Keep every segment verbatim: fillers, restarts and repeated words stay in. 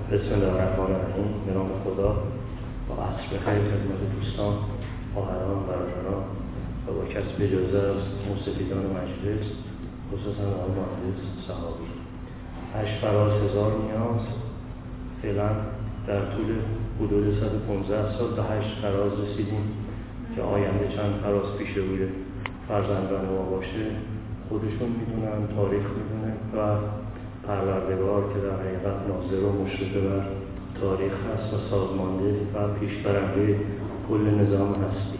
بسم الله الرحمن الرحیم. به نام خدا. با عصر بخیر خدمت دوستان، خواهران، برادران و با کسب اجازه از موسیقیدان مجلس، خصوصا آقای مهندس صحابی. هشت فراز هزار نیاز. فعلا در طول حدود صد و پانزده سال به هشت فراز رسیدیم که آینده چند فراز پیش روی فرزندان ما باشه خودشون میدونن، تاریخ میدونه و پروردگار که در حقیقت ناظر و مشرف بر تاریخ هست و سازمانده و پیشبرنده کل نظام هستی.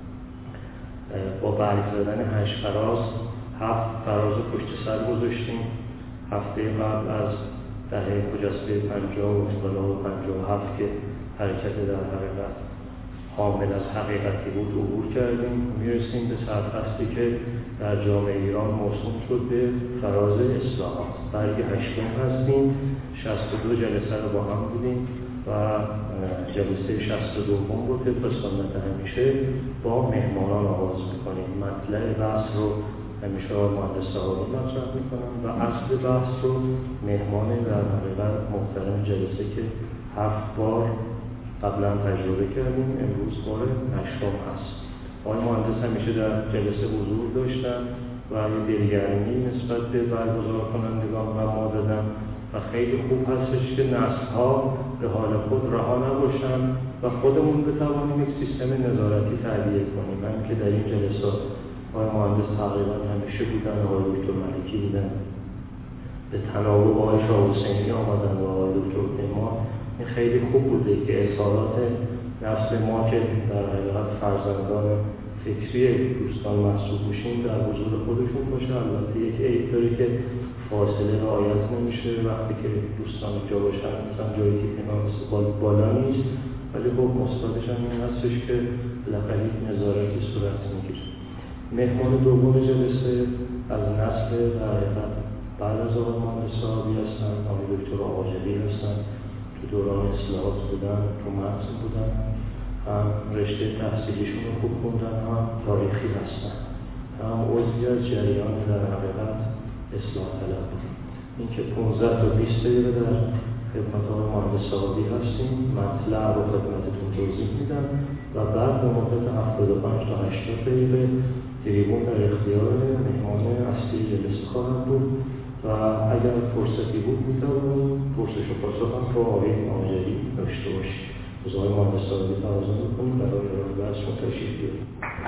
با برگ زدن هشت فراز هفت فراز پشت سر گذاشتیم. هفته قبل از دهه خجسته پنجاه و اصطلاح پنجاه و هفت که حرکت در حقیقت حامل از حقیقتی بود عبور کردیم. میرسیم به سرفصلی که در جامعه ایران موسوم شد به فراز اصلاحات. برگ هشتم هستیم. شصت و دو جلسه رو با هم بودیم و جلسه شصت و دوم رو که به سنت همیشه با مهمانان آغاز میکنیم. مطلع بحث رو همیشه مهندس صحابی مطرح میکنم و اصل بحث رو مهمان در حقیقت محترم جلسه که هفت بار قبلا تجربه کردیم، امروز بار هشتم هست. آقای مهندس همیشه در جلسه حضور داشتن و یه دلگرمی نسبت به برگزار کنندگان و ما دادن و خیلی خوب هستش که نسل‌ها به حال خود رها نباشن و خودمون بتوانیم یک سیستم نظارتی تعبیه کنیم. من که در این جلسات آقای مهندس تقریبا همیشه بودن، آقای دکتر ملکی بودن، به تناوب آقای شاه حسینی آمدن و آقای دکتر پیمان. این خیلی خوب بوده که اصالات نسل ما که در حقیقت فرزندان فکری دوستان محسوب میشیم در حضور خودشون باشه. البته یک عیب داره که فاصله رعایت نمیشه وقتی که دوستان جا باشن، مثلا جایی که کنار بالا نیست، ولی خب مثبتش هم این هستش که بالاخره نظارتی صورت میگیره. مهمان دوم جلسه از نسل در حقیقت بعد از آقای مهندس صحابی هستن، آقای دکتر آقاجلی هستن. تو دوران اصلاحات بودن، تو متن بودن، هم رشته تحصیلیشون رو خوب خوندن، هم تاریخی هستن، هم عضوی از جریان در حقیقت اصلاح طلب بودن. این که پانزده تا بیست دقیقه در خدمت آقای مهندس صحابی هستیم، مطلع رو خدمتتون توضیح میدم و بعد به مدت هفتاد و پنج تا هشتاد دقیقه تریبون در اختیار مهمان اصلی جلسه خواهد بود و اگر فرصتی بود میتوانیم پرسش و پاسخ هم با آقای آقاجلی داشته باشیم. از آقای مهندس صحابی تقاضا میکنیم برای ارائه بحث و تشریف بیاریم.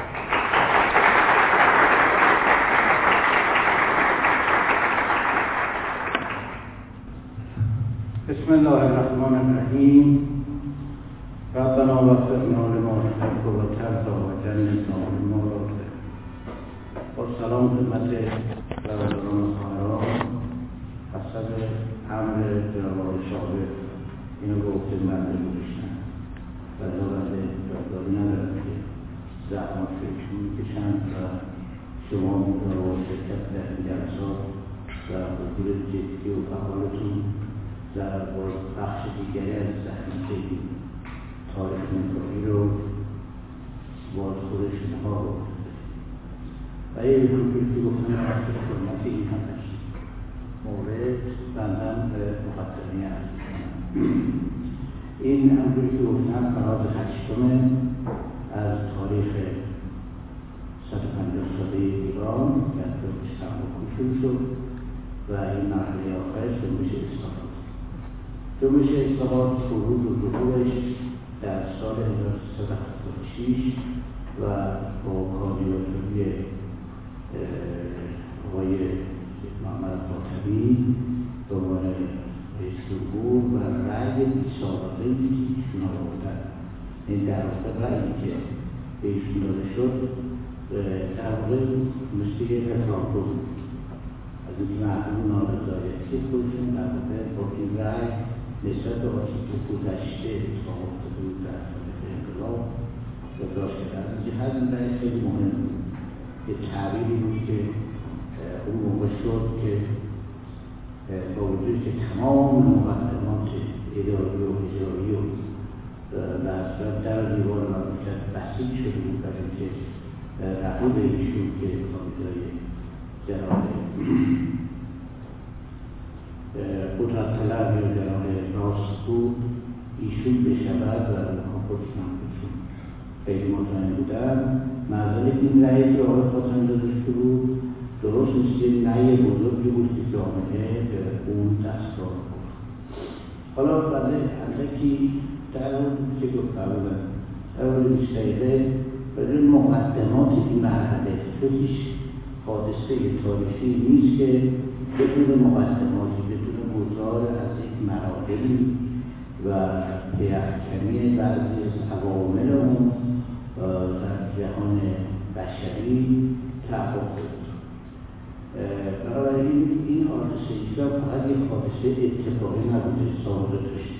بسم الله الرحمن الرحیم. ربنا وفقنا لما تحب و ترضى و جنبنا مما لا تحب. با سلام خدمت برادران و خواهران، حسب امر جناب آقای شاعر اینو گفته مردم گذاشتن و دولت جاداری ندارد که زحمت فکر میکشند و شما با شرکت در این جلسات و حضور جدی و فعالتون در بخش دیگری از زحمت تاریخ نگاری رو باز خودش نها رو و یه کنکوری که گفتن وقتی خدمت این هم هست مورد بندن به مقدمه هست. این همونجوری که گفتن فراز هشتم از تاریخ صد و پنجاه ساله ایران در ترکستان شروع شد و این مرحله آخرش جنبش اصلاحات. جنبش اصلاحات شروع و ظهورش در سال هزار و سیصد و هفتاد و شش و با کاردیناتوری آقای محمد خاتمی به عنوان رئیس جمهور و رأی بی‌سابقه‌ای که ایشون آوردن، این در واقع رأیی که به ایشون داده شد در واقع مثل یک رفراندوم از این مردم نارضایتی خودشون در واقع با این رأی نسبت به آنچه که گذشته اتفاق افتاده بود در تاریخ انقلاب یادداشت کردن. از جهت این رأی خیلی مهم بود. یه تعبیری بود که اون موقع شد که با وجود که تمام مقدمات اداری و اجرایی و در دیوار مملکت بسیج شده بود برای اینکه رقیب ایشون که کاندیدای جناب قدرت طلب یا جناب راستگو خیلی مطمئن بودم منظور این رأیی که آقای خاتمی داشته بود درست نیست که رأی بزرگی بود که جامعه به اون دستگاه بود. حالا بعد اندکی در اون که گفتم در اون بیست دقیقه برای مقدمات این مرحله چون هیچ حادثه تاریخی نیست که بدون مقدماتی بدون گزار از یک مراحلی و پیافکنی بعضی از عوامل اون در جهان بشری تحقق بود. بنابراین این حادثه ایجاد فقط یک حادثه اتفاقی نبوده، سابقه داشته.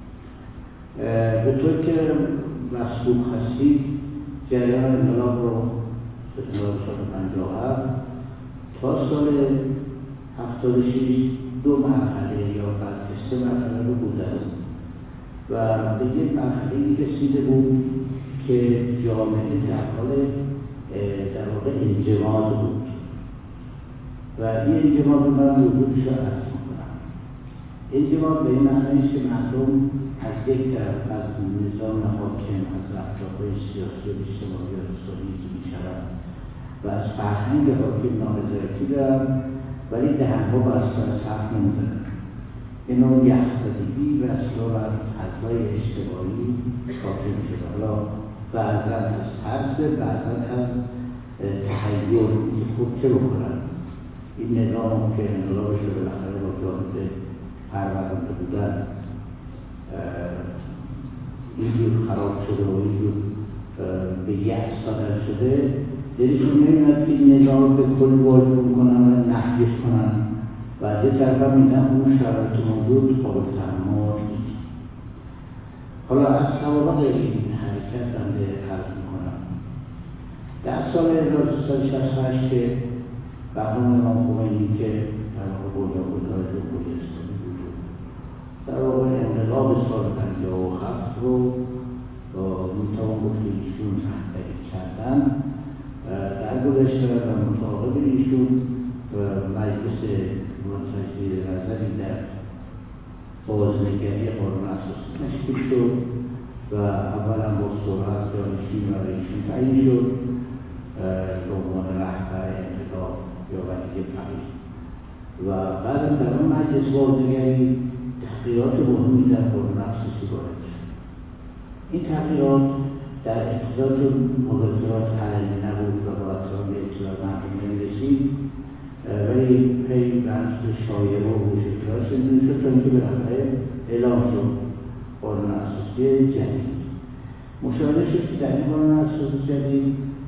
به طور که مسبوق هستید جریان انقلاب رو انقلاب سال پنجاه و هفت تا سال هفتاد و شش دو مرحله یا بعد سه مرحله رو گذرد و به یک مرحله‌ای رسیده بود که جامعه در حال در واقع انجماد بود و این انجماد رو من وجودش رو عرض می‌کنم. انجماد به این معنیست که مردم از یک طرف از نظام حاکم از رفتارهای سیاسی و اجتماعی و اقتصادی که می‌شود و از فرهنگ حاکم نارضایتی دارن ولی دهن‌ها بسته از حرف نمی‌زنن. این اون یخزدگی و اصلا بر فضای اجتماعی حاکم شده. حالا بعضا از ترس، بعضا از تحیر که خود چه بکنن. این نظام که انقلابش رو بالاخره با جامعه پرورده بودن اینجور خراب شده و اینجور به یأس صادر شده دلشون نمیاد که این نظام به کل واجب کنن و نفیش کنن و از یه طرف هم میدن اون شرایط موجود قابل تحمل نیست. حالا از سوابق این حرکت بنده عرض میکنم. در سال هزار و سیصد و شصت و هشت که بهرام امام خمینی که در واقع بنیانگذار جمهوری اسلامی بود در واقع انقلاب سال پنجاه و هفت رو میتوان گفت که ایشون رهبری کردن در گذشته و مطابق ایشون مجلس منتشر نظری در بازنگری قانون اساسی تشکیل شد و اولا با سرعت جانشین و ایشون تعیین شد به عنوان رهبر انقلاب یا وزیر فقیه و بعد در اون مجلس بازنگری تغییرات مهمی در قانون اساسی وارد شد. این تغییرات در ابتدا چون مذاکرات علنی نبود و با احترام به اطلاع مردم نمی‌رسید ولی پی بحث شایعه و مشکلات شنیده شد تا اینکه بالاخره اعلام شد قانون اساسی جدید. مشاهده شد که در این قانون اساسی جدید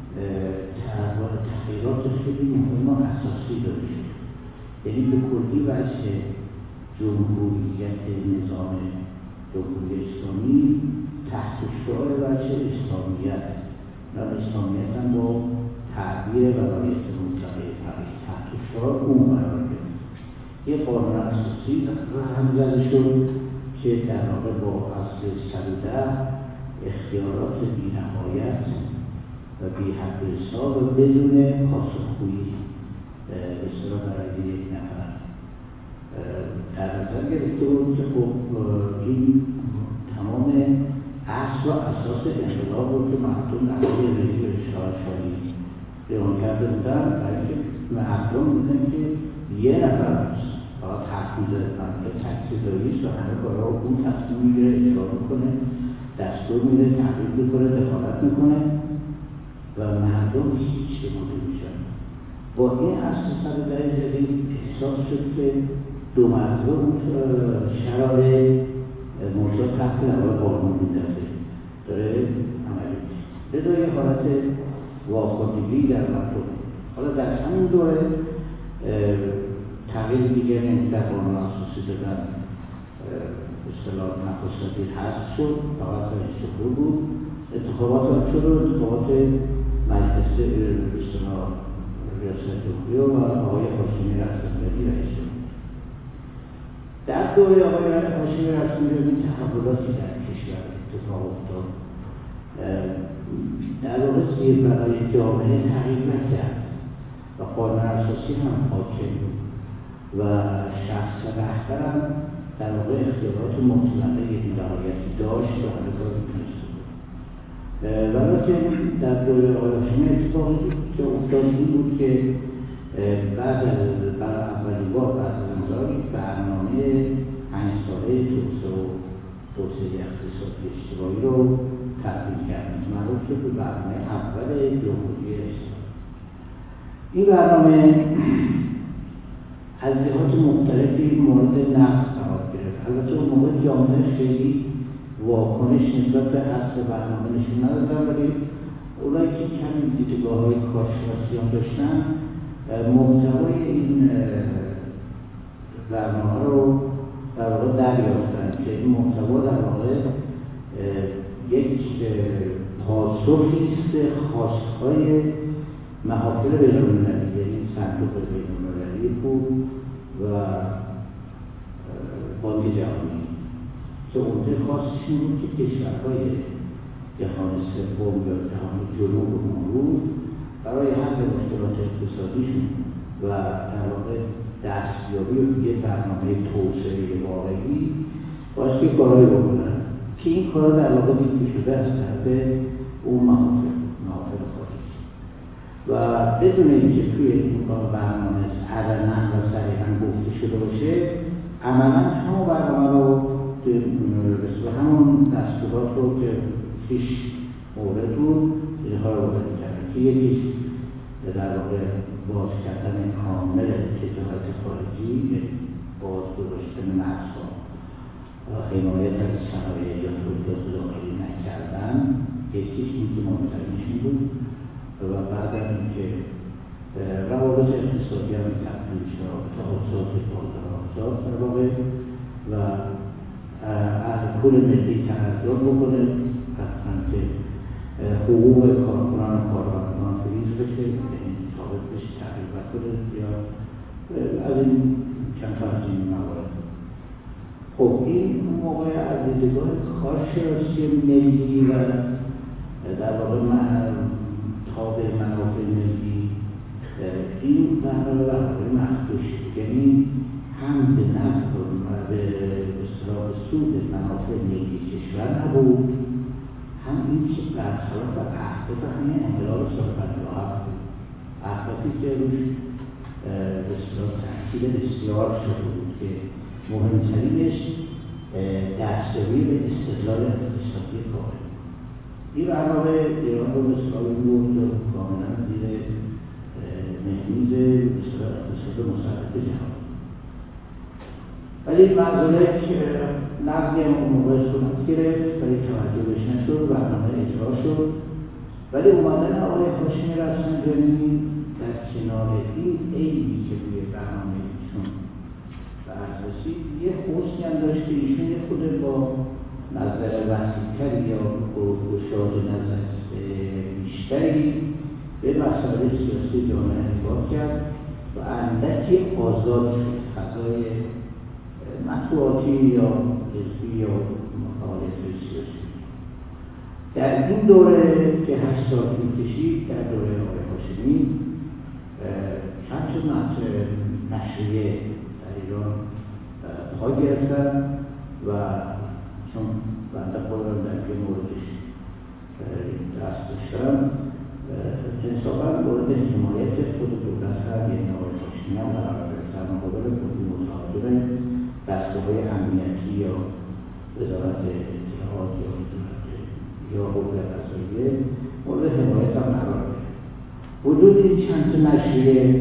تغییرات خیلی مهم و اساسی داده شد. یعنی به کلی وجه جمهوریت نظام جمهوری اسلامی تحت شعار وجه اسلامیت و اسلامیت هم با تعبیر و رعایت مطلقه فقیه تحت شعار اون قرار گرفت. یک قانون اساسی هم زده شد که در واقع با اصل صد و ده اختیارات بی‌نهایت و بی حد و حساب و بدون پاسخگویی به اصطلاح برای یک نفر در نظر گرفته بود که خب این تمام اصل و اساس انقلاب رو که مردم علیه رژیم شاهنشاهی قیام کرده بودن برای اینکه مردم بودن که یه نفر هست فقط حرف می‌زدن که تکثیرداریست و همه کارها رو اون تصمیم میگیره اجرا میکنه دستور میده تغییر میکنه دخالت میکنه و مردم هیچ شمرده میشن. با این اصل صد و ده جدید احساس شد که دو مردم شرایط موضوع تحت نظر قانون می‌دازه داره عملی میشه. لذا یه حالت واخوردگی در مردم. حالا در همین دوره تغییر دیگر نمی در قانون اساسی دادن اصطلاح نخست‌وزیر حذف شد فقط رئیس جمهور بود. انتخابات هم شد و انتخابات مجلس اصطلاح ریاست جمهوری و آقای هاشمی رفسنجانی رئیس جمهور. در دوره آقای هاشمی رفسنجانی تحولاتی در کشور اتفاق افتاد. در واقع زیربنای جامعه تغییر نکرد و قانون اساسی هم حاکم بود و شخص رهبر هم در واقع اختیارات مطلقه بی‌نهایتی داشت و همه کار می‌تونست بود. ولی در دوره آقای هاشمی اتفاقی که افتاد این بود که بعد از برای اولین بار بعد از انقلاب برنامه پنج ساله توسعه و توسعه اقتصادی اجتماعی رو تبدیل کردن که معروف شد به برنامه اول جمهوری اسلامی. این برنامه از جهات مختلفی مورد نقد قرار گرفت. البته اون موقع جامعه خیلی واکنش نسبت به اصل برنامه نشون ندادن، ولی اونایی که کمی دیدگاه‌های کارشناسیان داشتن محتوای این برنامه رو در واقع دریافتن که این محتوا در واقع یک پاسخی است خواست‌های محافل بین‌المللی، یعنی صندوق بین‌المللی بود و بانک جهانی که اونجا خواستش این بود که کشورهای جهان سوم یا جهان جنوب و معروف برای حل مشکلات اقتصادیشون و در واقع دستیابی به یه برنامه توسعه واقعی باید که کارهایی بکنن که این کارها در واقع دیده شده از طرف اون محافل محافل خارجی و بدون اینکه توی این کار برنامه علنا و صریحا گفته شده باشه، عملا همون برنامه رو به همون دستورات رو که پیش مورد بود اینها رو وارد کردن که یکیش در واقع باز کردن کامل تجارت خارجی، باز گذاشتن مرزها، حمایت از صنایع یا تولیدات داخلی نکردن، یکیش این که مهمترینشون بود و بعد از اینکه روابط اقتصادی هم تبدیل شد تا آزاد بالدار آزاد در واقع و از پول ملی تنظر بکنه، حتما که حقوق کارکنان و کارمندان فریز بشه، یعنی ثابت بشه، تغییر بکنه یا از این چند تا از این موارد. خب این موقع از دیدگاه کارشناسی ملی و در واقع تابع منافع ملی این برنامه برنامه مخدوش، یعنی هم به نفع و به اصطلاح سود منافع ملی کشور نبود، هم این که برخلاف اهداف همین انقلاب سال پنجاه و هفت بود، اهدافی که روش به اصطلاح تاکید بسیار شده بود که مهمترینش دستیابی به استقلال اقتصادی کامل. این برنامه ایران رو به اصطلاح برد و کاملا زیر مهمیز به اصطلاح اقتصاد مسلط جهان. ولی منظوره که نقضی اون موقع صورت گرفت ولی توجه بهش نشد، برنامه اجرا شد، ولی اومدن آقای هاشمی رفسنجانی در کنار این عیبی که روی برنامه ایشون به عرض رسید یه حسنی هم داشت که ایشون یه خود با نظر وسیع‌تری یا گشاد نظر بیشتری به مسائل سیاسی جامعه نگاه کرد و اندکی آزاد شد فضای مطبوعاتی یا حزبی یا مخالف سیاسی. در این دوره که هشت سال طول کشید، در دوره آقای هاشمی چند تا نشریه در ایران پا گرفتن و چون بنده خودم در که موردش دست داشتم انصافا مورد حمایت خود دولت هم یعنی آقای هاشمی هم قرار گرفتن مقابل کلی متعاقب دستگاه‌های امنیتی یا وزارت اطلاعات یا وزارت یا حقوق قضاییه مورد حمایت هم قرار گرفت. وجود این چند تا نشریه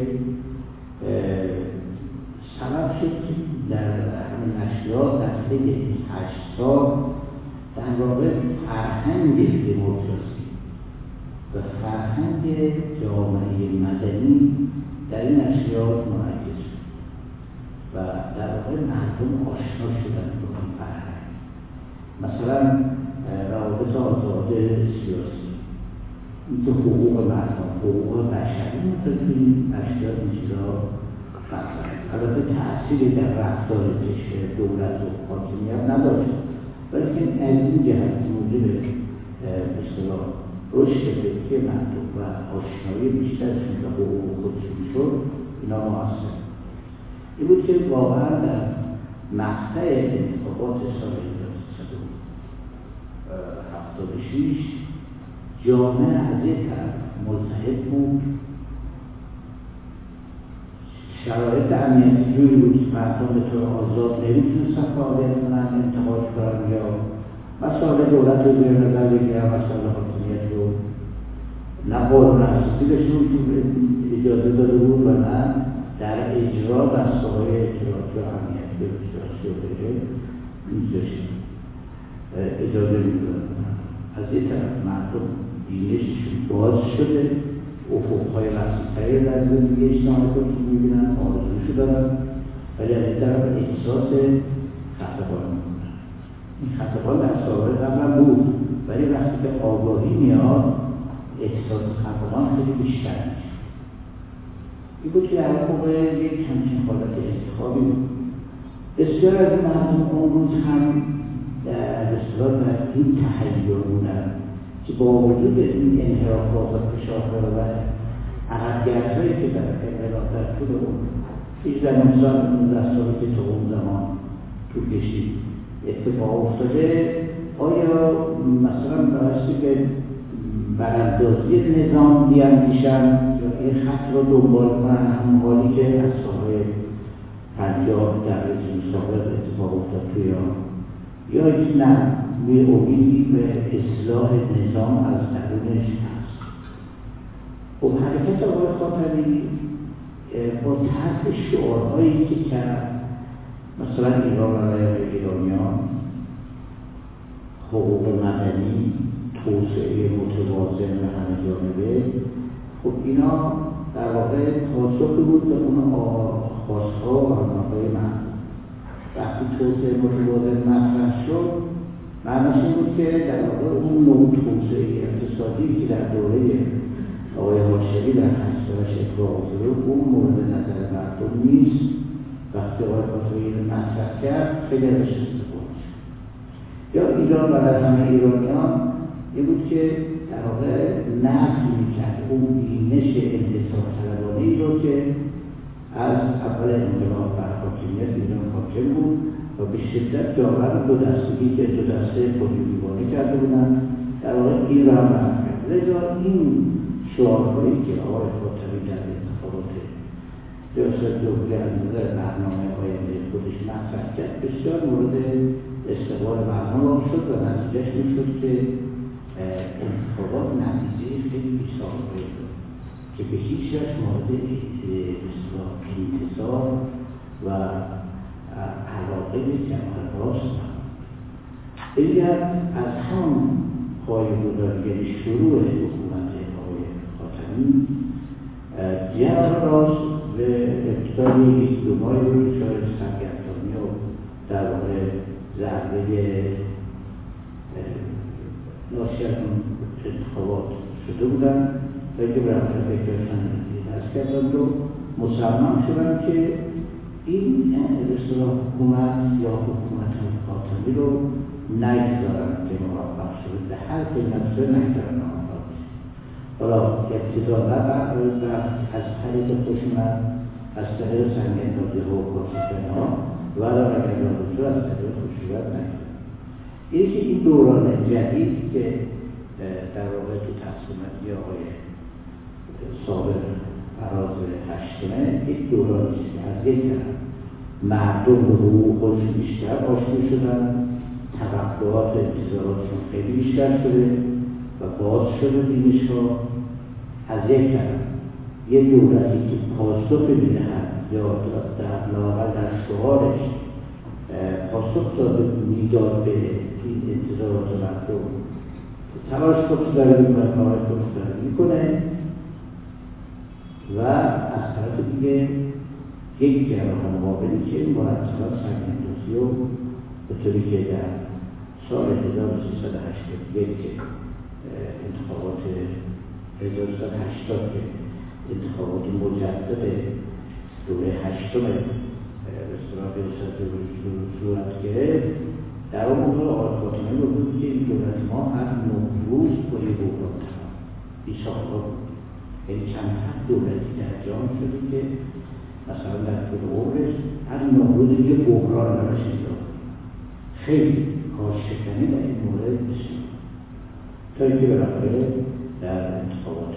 سبب شد که در همین نشریات در طی هشت سال در واقع فرهنگ دموکراسی و فرهنگ جامعه مدنی در این نشریات منعکس شد و در واقع مردم آشنا شدن با این فرهنگ. مثلا روابط آزاد سیاسی، اینکه حقوق مردم، حقوق بشری مثل این نشریات این چیزها مطرحه. البته تأثیری در رفتار کشور دولت و حاکمیت نداشت، بلکه از این جهت موجب به اصطلاح رشد فکری مردم و آشنایی بیشترشون به حقوق خودشون شد، اینا مؤثر. این بود که واقعا در مقطع انتخابات سال هزار و سیصد و هفتاد و شش جامعه از یک طرف ملتهب بود، شرایط امنیتی بود، مردم به طور آزاد نمیتونستن فعالیت کنن، انتقاد کنن یا مسائل دولت رو زیر نظر بگیرن، مسائل حاکمیت رو نه قانون اساسی بهشون اجازه داده بود و نه در اجرا دسته‌های اطلاعاتی و امنیتی و سیاسی و غیره می‌ذاشتن اجازه می‌دادن. از یک طرف مردم بینششون باز شده، افق‌های وسیع‌تری در زندگی اجتماعی خودشون می‌بینن، آرزوشو دارن، ولی از یک طرف احساس خفقان می‌کنن. این خفقان در سابقه قبلا بود، ولی وقتی که آگاهی میاد احساس خفقان خیلی بیشتر میشه. این بود که در موقع یک همچین حالت انتخابی بود. بسیار از مردم اون روز هم در اصطلاح در این تحیر بودن که با وجود این انحرافات و فشارها و عقبگردهایی که در انقلاب در طول اون هجده سال نوزده سالی که تا اون زمان طول کشید اتفاق افتاده، آیا مثلا بایستی که براندازی نظام بیاندیشن یا این خط را دنبال کنن، همون حالی که از سالهای پنجاه در رژیم سابق اتفاق افتاد توی ایران، یا هیچ نه روی امیدی به اصلاح نظام از درونش هست. خب حرکت آقای خاتمی با طرح شعارهایی که کرد، مثلا ایران برای ایرانیان، حقوق مدنی، توسعه متوازن و همه جانبه، خب اینا در واقع پاسخی بود به اون خواستها و آرمان‌های مردم. وقتی توسعه متوازن مطرح شد، معنیش این بود که در واقع اون نوع توسعه اقتصادی که در دوره آقای هاشمی در هشتاد و هشت اتفاق افتاده اون مورد نظر مردم نیست. وقتی آقای هاشمی رو مطرح کرد خیلی ازش استفاده شد. یا ایران برای همه ایرانیان این بود که در واقع نفی می‌کرد اون بینش انحصار طلبانه‌ای رو که از اول انقلاب بر حاکمیت ایران حاکم بود و به شدت جامعه دو دستگی که دو دسته خودجویانه کرده بودند، در واقع این را هم برد کرد. لذا این شعارهایی که آقای خاتمی در انتخابات ریاست جمهوری از نظر برنامه آینده خودش مطرح کرد، بسیار مورد استقبال مردم واقع شد و نتیجهش این شد که انتخابات نتیجه خیلی بی‌سابقه‌ای بود که به هیچ وجه مورد انتصار و علاقه جمعیت راست نبود. اگر از هم پایه‌گذاری، یعنی شروع حکومت آقای خاتمی، جمع راست به ابتدای دیپلمای رو شاید سرگردانی و در واقع ضربه ناشی از اون انتخابات شده بودن و اینکه برای فکرشان از کردند و مسلمان شدن که این اصطلاح حکومت یا حکومت خاتمی رو نگذارن که موفق شده، به هر قیمت شده نگذارن موفق شده. حالا ابتدا از طریق خشونت، از طریق سنگ‌اندازی و کشتن‌ها و حالا اگر لازم شد از طریق خشونت نگذارن. یکی این دوران جدید که در واقع تو تقسیماتی آقای سابق فراز هشتمه یک دورانی است که از یک طرف مردم به حقوق خودشون بیشتر آشنا شدن، توقعات و انتظاراتشون خیلی بیشتر شده و باز شده بینش‌ها. از یک طرف یک دولتی که پاسخ می‌دهد یا در لااقل در شعارش پاسخ داده میداد به این انتظارات مردم، تلاش خودش داره میکنه، کارهای خودش داره میکنه و از طرف دیگه یک جبهه مقابلی که مرتبا سنگ‌اندازی و به طوری که در سال هزار و سیصد و هشتاد و یک انتخابات هزار و سیصد و هشتاد که انتخابات مجدد دوره هشتم رستوران ریاست جمهوری صورت گرفت، در اون موقع آقای خاتمی گفت که این دولت ما هر نه روز با یه بحران تمام بی‌سابقه بود. یعنی چند دولتی در جهان شده که مثلا در طول عمرش هر نه روز یه بحران براش ایجاد کنه. خیلی کارشکنی در این مورد بسیار تا اینکه بالاخره در انتخابات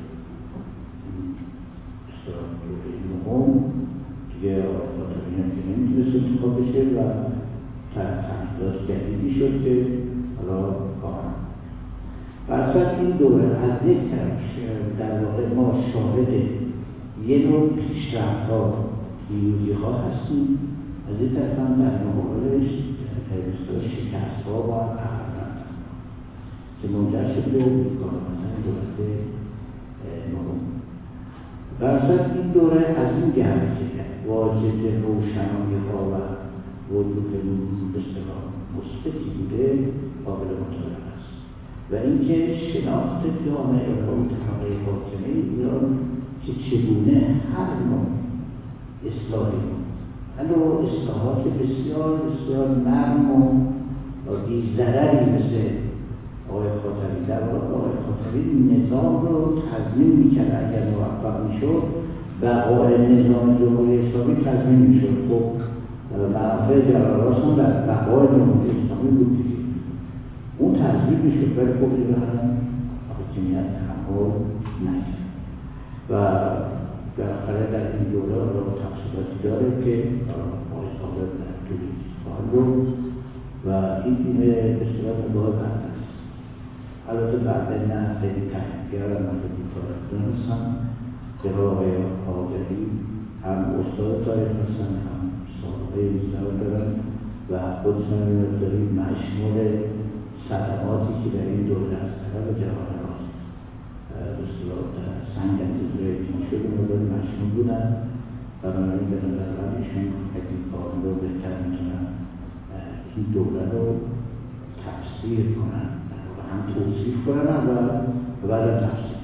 دوره نهم دیگه آقای خاتمی هم که نمیتونست انتخاب بشه و تحصیلات جدیدی شد که حالا کاملا برصد این دوره از یک طرف در واقع ما شاهد یه نوع پیشرفت ها پیروزی ها هستیم، از یک طرف هم در مقابلش شکست ها و عقب رفتن که منجر شد به کار مثلا دولت نهم. برصد این دوره از این جهت که واجد روشنایی ها و وجود بسیار مثبتی بوده قابل مطالعه است و اینکه شناخت جامعه و اون طبقه حاکمه ایران که چگونه هر نوع اصلاحی نوع اصلاحات بسیار بسیار نرم و بی ضرری مثل آقای خاتمی در واقع آقای خاتمی نظام رو تضمین میکرد اگر موفق میشد بقای نظام جمهوری اسلامی تضمین میشد. خب منافع جلال‌آباد هم در بقای جمهوری اسلامی بود دیگه، اون تضمین میشد ولی خب دیگه هم حاکمیت تحمل نکرد و بالاخره در این دوره را تفصیلاتی داره که آقای صادق در طول خواهد بود و این به صورت نگاه بند است. البته بعد نه خیلی تحقیقگر هم من بی‌فارغ دانستم که آقای حاجری هم استاد تاریخ هستن، هم سابقه بیشتر دارن و خودشان می‌داری مشمول صدماتی که در این دوره از طرف جهان راست بسیار سنگ انتظاری اجماع شده مدار مشمول بودن و بنابراین به نظر من ایشون اگه کارم رو بهتر میتونن این دوره رو تفسیر کنن و هم توصیف کنن و بعد هم تفسیر.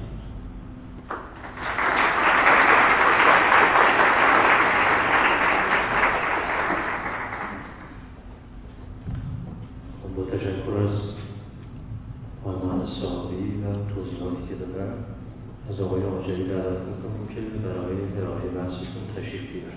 با تشکر از آقای مهندس صاحبی و توضیحاتی که دادن از آقای حاجری دعوت میکنم که برای ارائه بحثشون تشریف بیارن.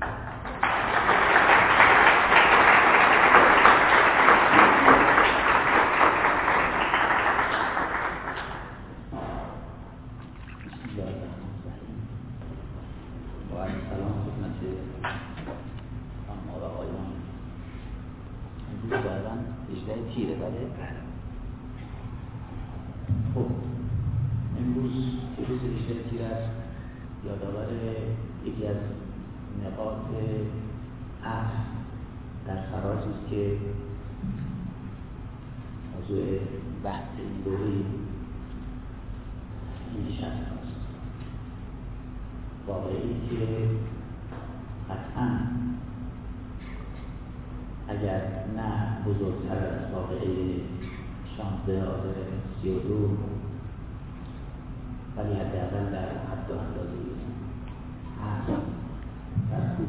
تیره بله. خب امروز که روز هجده تیر است یادآور یکی از نقاط عطف در فرازی است که موضوع بحث این دوره این نشست است. واقعی که قطعاً اگر نه بزرگتر از واقعه شانزده آذر سی و دو ولی حداقل در حد و اندازه هست ترتیب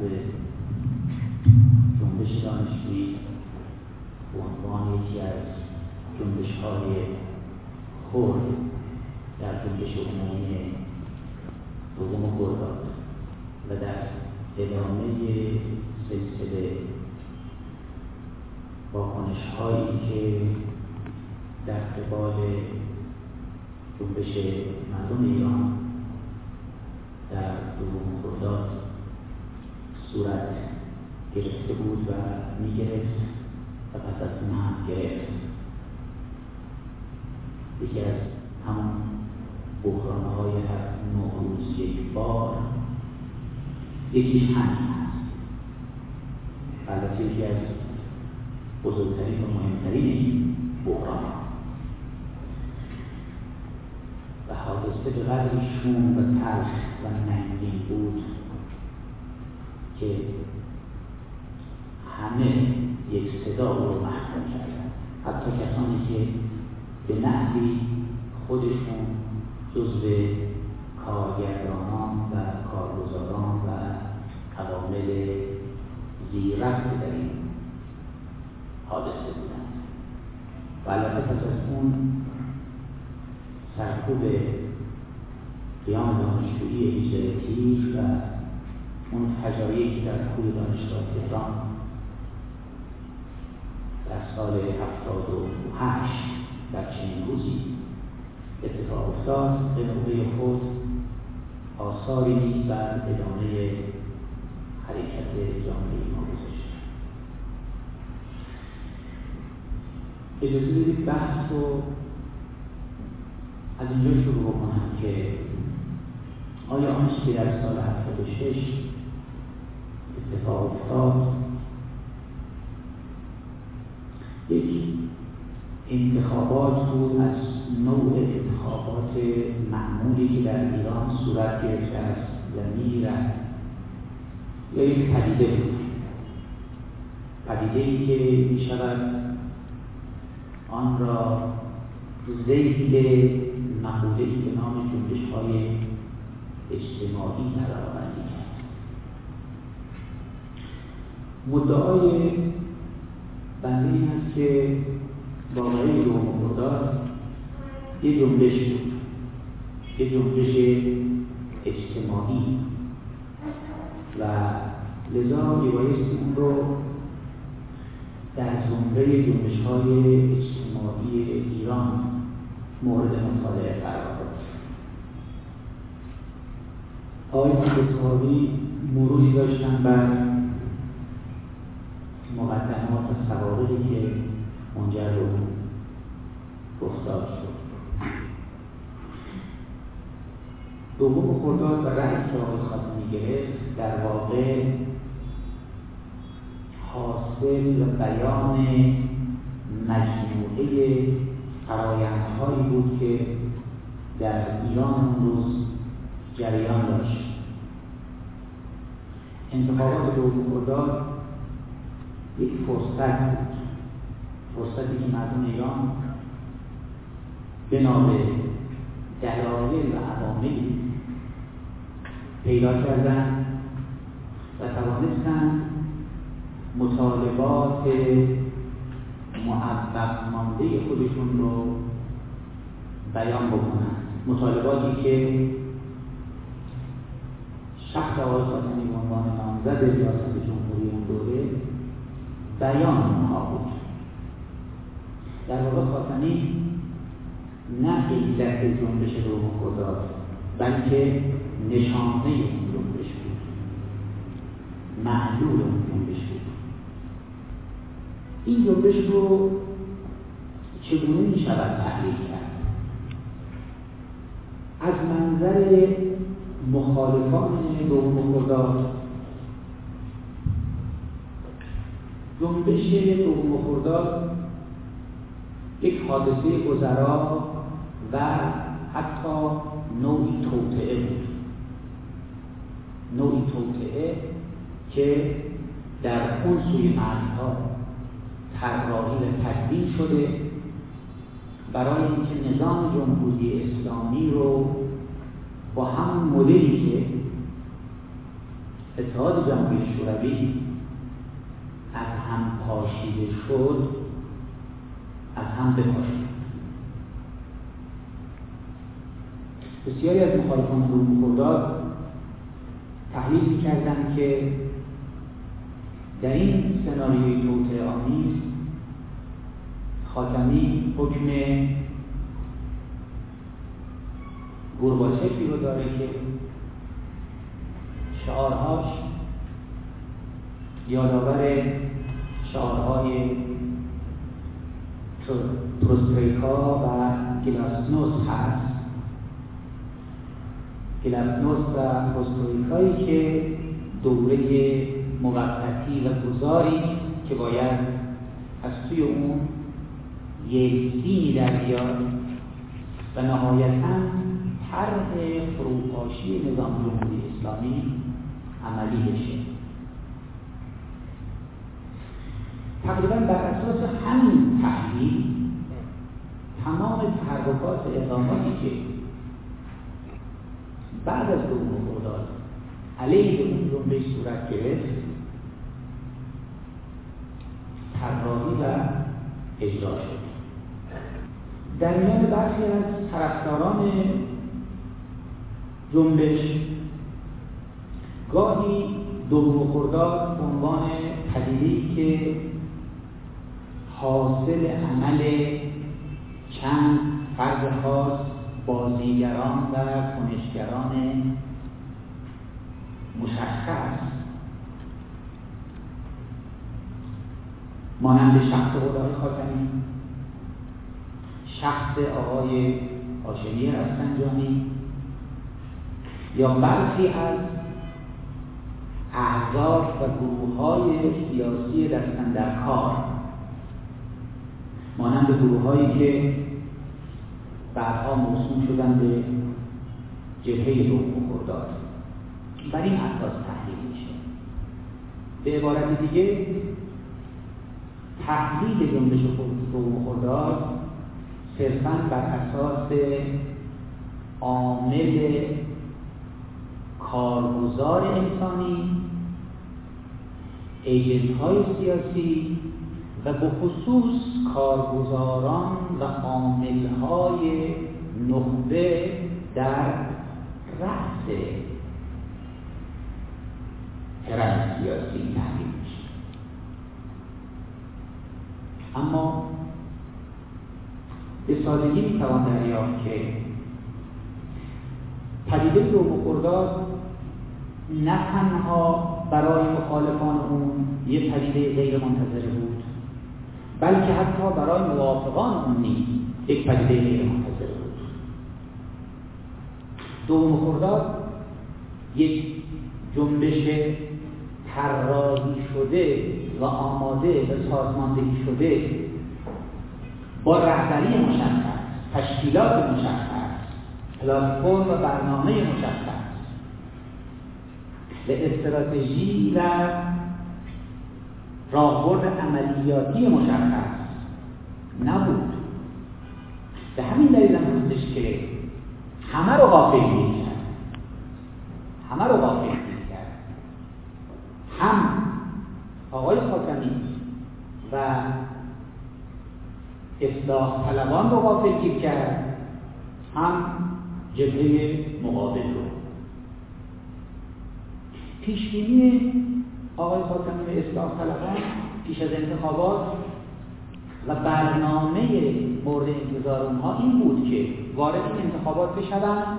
جنبش دانشجویی به عنوان یکی از جنبش‌های خرد در جنبش عمومی دوم خرداد و در ادامه سلسله واکنش هایی که در قبال جنبش مردم ایران در دوم خرداد صورت گرفته بود و می گرفت و پس از اون هم گرفت. یکی از همون بحران های هر نه روز یک بار یکیش همین هست. البته یکی از بزرگترین و مهمترین بحران و حادثه به قدری شوم و تلخ و ننگین بود که همه یک صدا رو محکوم کردن، حتی کسانی که به نحوی خودشون جزو کارگردانان و کارگزاران و عوامل زیرک در این حادثه بودند و البته پس از اون سرکوب قیام دانشجویی هجده تیر و اون فجایعی که در کوه دانشگاه تهران در سال هفتاد و هشت در چنین روزی اتفاق افتاد به نوبه خود آثاری نیز بر ادامه حرکت جامعه ما گذاشت. اجازه بدید بحث رو از اینجا شروع کنم که آیا آنچه که در سال هفتاد و شش اتفاق افتاد یک انتخابات بود از نوع انتخابات معمولی که در ایران صورت گرفته است و می‌رفت، یا یک پدیده بود، پدیده‌ای که می‌شود آن را ذیل مقوله‌ای به نام جنبش‌های اجتماعی درآورده کرد. مدعای بنده این است که واقعی روح خرداد یه جنبش بود، یه جنبش اجتماعی و لذا میبایستی اون رو در زمره جنبش‌های اجتماعی ایران مورد مطالعه قرار داد. آقای مهندس‌خوابی مروری داشتن بر مقدمات و سوابقی که منجر به رخداد شد. دوم خرداد و رأی که آقای خاتمی گرفت در واقع حاصل و بیان مجموعه فرآیندهایی بود که در ایران امروز جریان داشت. انتخابات دوم خرداد یک فرصت بود، فرصتی که مردم ایران بنا به دلایل و عواملی پیدا کردند و توانستند مطالبات معوق مانده خودشون رو بیان بکنند، مطالباتی که شخص آقای خاتمی به عنوان نامزد ریاست جمهوری اون دوره بیان اونها بود. در واقع خاتمی نه علت جنبش روح خرداد بلکه نشانه اون جنبش بود، معلول اون جنبش بود. این جنبش رو چگونه می شود تحلیل کرد؟ از منظر مخالفان دوم خرداد، جنبش دوم خرداد یک حادثه گذرا و حتی نوعی توطئه بود، نوعی توطئه که در اون سوی مرزها طراحی و تدوین شده برای اینکه نظام جمهوری اسلامی رو با همون مدلی که اتحاد جماهیر شوروی از هم پاشیده شد از هم بپاشید. بسیاری از مخالفان دوم خرداد تحلیل می‌کردند که در این سناریوی توطئه‌آمیز خاتمی حکم گورباچفی رو داره که شعارهاش یادآور شعارهای پروستریکا و گلاسنوست هست. گلاسنوست و پروستریکایی که دوره موقتی و گذاری که باید از توی اون یک دینی در بیاد و نهایتاً طرح فروپاشی نظام جمهوری اسلامی عملی بشه. تقریباً بر اساس همین تحلیل تمام تحرکات اقداماتی که بعد از دوم خرداد علیه اون جنبش صورت گرفت طراحی و اجرا شد. در میان برخی از طرفداران جنبش گاهی دوم خرداد به عنوان پدیده‌ای که حاصل عمل چند فرد خاص بازیگران و کنشگران مشخص مانند شخص خدای خاتمی، شخص آقای هاشمی رفسنجانی یا برخی از احزاب و گروه‌های سیاسی دستن در کار، مانند گروه‌هایی که بعدها موسوم شدن به جبهه دوم خرداد. بر این اساس تحلیل میشه. به عبارت دیگه تحلیل جنبش دوم خرداد صرفاً بر اساس عامل کارگزار انسانی، ایجنت‌های سیاسی و به خصوص کارگزاران و عامل‌های نخبه در رأس هرم سیاسی تحلیل میشه. اما به سادگی میتوان دریافت که پدیده دوم خرداد نه تنها برای مخالفان اون یه پدیده غیر منتظره بود، بلکه حتی برای موافقان اون نیز یک پدیده غیر منتظره بود. دوم خرداد یک جنبش طراحی شده و آماده و سازماندهی شده با رهبری مشخص، تشکیلات مشخص، پلتفرم و برنامه مشخص و استراتژی و راهبرد عملیاتی مشخص نبود. به همین دلیل هم هستش که همه رو غافلگیر کرد، همه رو غافلگیر کرد. هم آقای خاتمی و اصلاح طلبان رو غافلگیر کرد، هم جبهه مقابل رو. پیشبینی آقای خاتمی و اصلاح طلبان پیش از انتخابات و برنامه مورد انتظار اونها این بود که وارد این انتخابات بشوند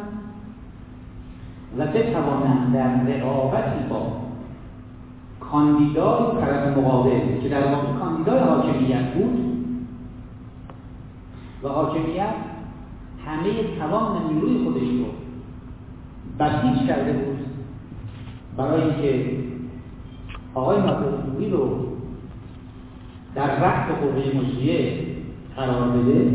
و بتوانند در رقابتی با کاندیدای طرف مقابل که در واقع کاندیدای حاکمیت بود و حاکمیت همه توان و نیروی خودش رو بسیج کرده بود برای اینکه آقای ناصرالدینی رو در رأس قوه مجریه قرار بده.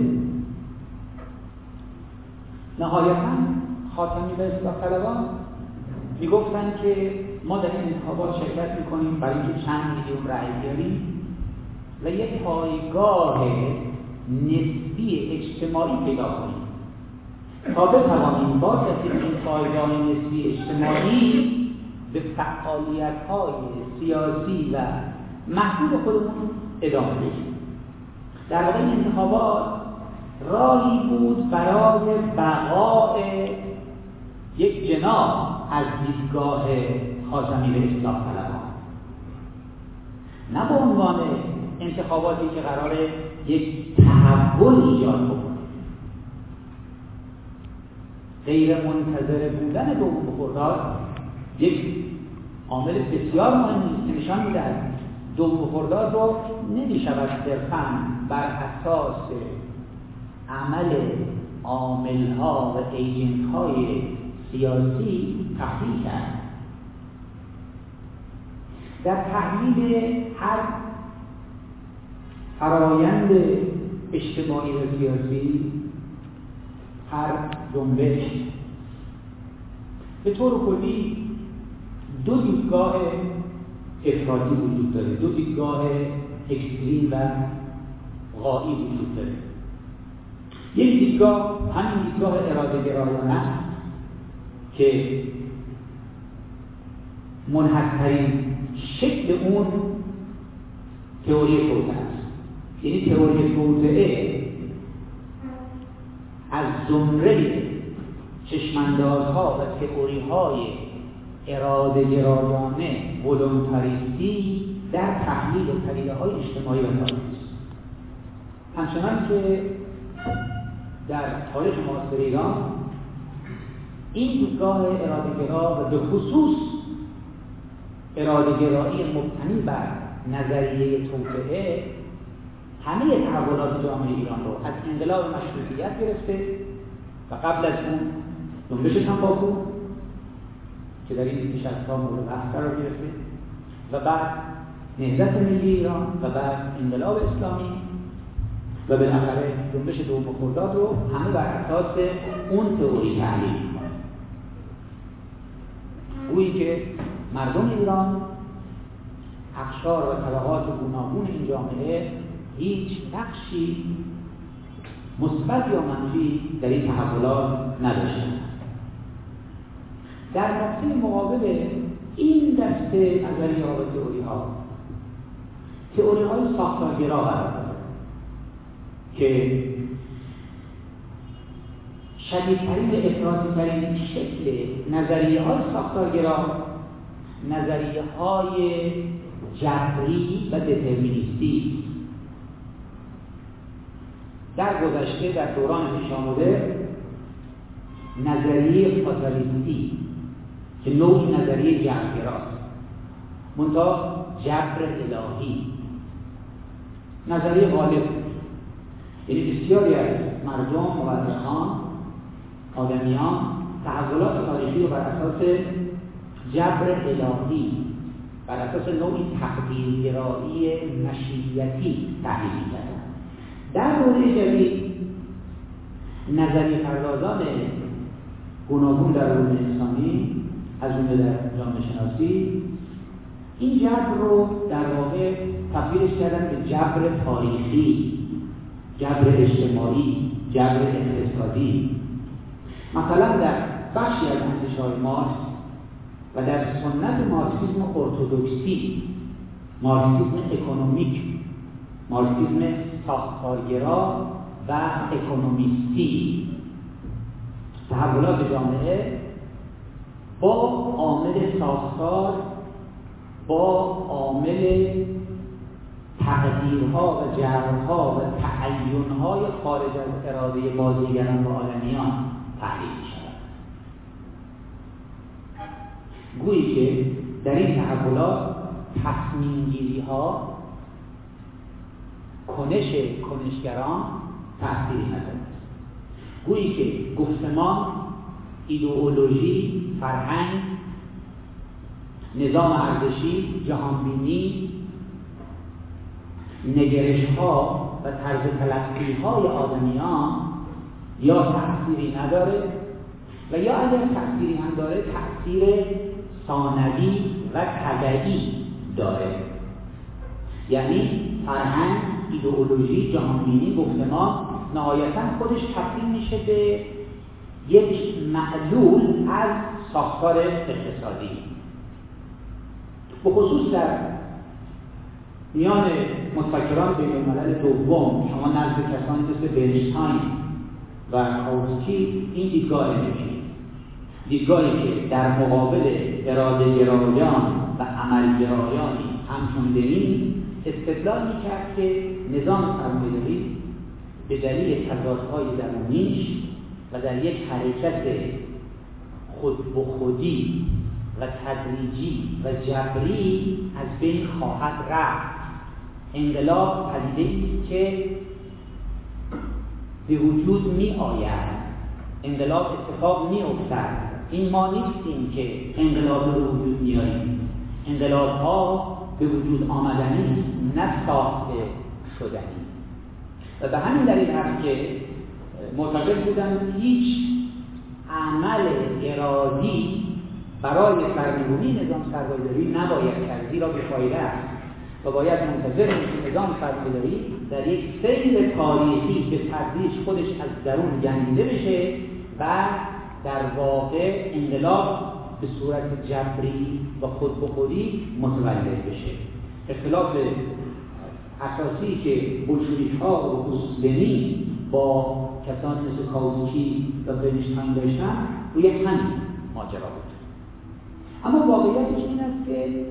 نهایتاً خاتمی و اصلاح طلبان میگفتن که ما در این انتخابات شرکت میکنیم برای اینکه چند میلیون رأی بیاریم و یک پایگاه نسبی اجتماعی پیدا کنیم تا بتوانیم با کسی این پایگاه نسبی اجتماعی به فعالیت‌های سیاسی و محدود خودمون ادامه بدیم. در واقع این انتخابات راهی بود برای بقای یک جناح از دیدگاه خاتمی و اصلاح طلبان، نه به عنوان انتخاباتی که قراره یک تحول ایجاد بکنه. غیر منتظره بودن دوم خرداد یک عامل بسیار مهمی که نشان می‌دهد دوم خرداد رو نمی‌شود صرفاً بر اساس عمل عامل‌ها و ایجنت‌های سیاسی تحلیل کرد. در تحلیل هر فرایند اجتماعی و سیاسی، هر جنبش، به طور کلی دو دیدگاه افراطی وجود داره، دو دیدگاه اکستریم و غایی وجود داره. یک دیدگاه همین دیدگاه اراده گرایانه است که منحصرترین شکل اون تئوری توطئه است. یعنی تئوری توطئه از زمره چشماندازها و تئوری‌های اراده گرایانه ولونتاریستی در تحلیل و پدیده‌های اجتماعی و تاریخی است. همچنان که در تاریخ معاصر ایران این دیدگاه اراده‌گرا و به خصوص اراده‌گرایی مبتنی بر نظریه توسعه همه تحولات جامعه ایران رو از انقلاب مشروطیت گرفته و قبل از اون جنبش تنباکو که در این نشست‌ها مورد بحث قرار گرفته و بعد نهضت ملی ایران و بعد انقلاب اسلامی و بالاخره جنبش دوم خرداد رو همه بر اساس اون تئوری تحلیل می‌کنه. گویی که مردم ایران، اقشار و طبقات گوناگون این جامعه هیچ نقشی مثبت یا منفی در این تحولات نداشتند. در نقطه مقابل این دسته نظریه‌ها و تئوری‌ها تئوری‌های ساختارگرا قرار دارد که شدیدترین و افراطی‌ترین شکل نظریه‌های ساختارگرا نظریه‌های جبری و دترمینیستی در گذشته در دوران پیش آمده نظریه فاتالیستی که نوعی نظریه جبرگراست منتها جبر الهی نظریه غالب، یعنی بسیاری از مردم، مورخان، آدمیان تحولات تاریخی رو بر اساس جبر الهی بر اساس نوعی تقدیرگرایی مشیتی تحلیل می‌کردند. در دوره جدید نظریه پردازان گوناگون در علوم انسانی از جمله در جامعه شناسی این جبر رو در واقع تبدیلش کردن به جبر تاریخی، جبر اجتماعی، جبر اقتصادی. مثلا در بخشی از اندیشه‌های مارکس و در سنت مارکسیسم ارتدوکسی، مارکسیسم اکونومیک، مارکسیسم ساختارگرا و اکونومیستی، تحولات جامعه با عامل ساختار، با عامل تقدیرها و جبرها و تعینهای خارج از اراده بازیگران و عالمیان تحلیل می‌شود. گویی که در این تحولات تصمیم‌گیری‌ها کنش کنشگران تأثیری ندارد. گویی که گفتمان، ایدئولوژی، فرهنگ، نظام ارزشی، جهانبینی، نگرش‌ها و طرز تلقی‌های آدمیان یا تأثیری نداره و یا اگر تأثیری هم داره تأثیر ثانوی و تبعی داره. یعنی فرهنگ، ایدئولوژی، جهانبینی، گفتمان نهایتاً خودش تبدیل میشه به یک معلول از ساختار اقتصادی. به خصوص در میان متفکران بین الملل دوم شما نزد کسانی مثل برنشتاین و کاوسکی این دیدگاه رو می‌بینید، دیدگاهی که در مقابل اراده‌گرایان و عملگرایانی همچون لنین استدلال می‌کرد که نظام سرمایه‌داری به دلیل تضادهای درونیش و در یک حرکت خود به خودی و تدریجی و جبری از بین خواهد رفت. انقلاب پدیده‌ای است که به وجود می آید، انقلاب اتفاق می افتد. این ما نیستیم که انقلاب به وجود میاریم. انقلاب ها به وجود آمدنی نه ساخته شدنی. و به همین دلیل هست که معتقد بودن هیچ عمل ارادی برای سرنگونی نظام سرمایه‌داری نباید کرد، زیرا بی‌فایده است و باید منتظر باشیم نظام سرمایه‌داری در یک سیر تاریخی به تدریج خودش از درون گندیده بشه و در واقع انقلاب به صورت جبری و خود به خودی متولد بشه. اختلاف اساسی که بولشویک‌ها و خصوص لنین با کسانی مثل کاوسکی و برنشتاین داشتن روی همین ماجرا بود. اما واقعیتش این است که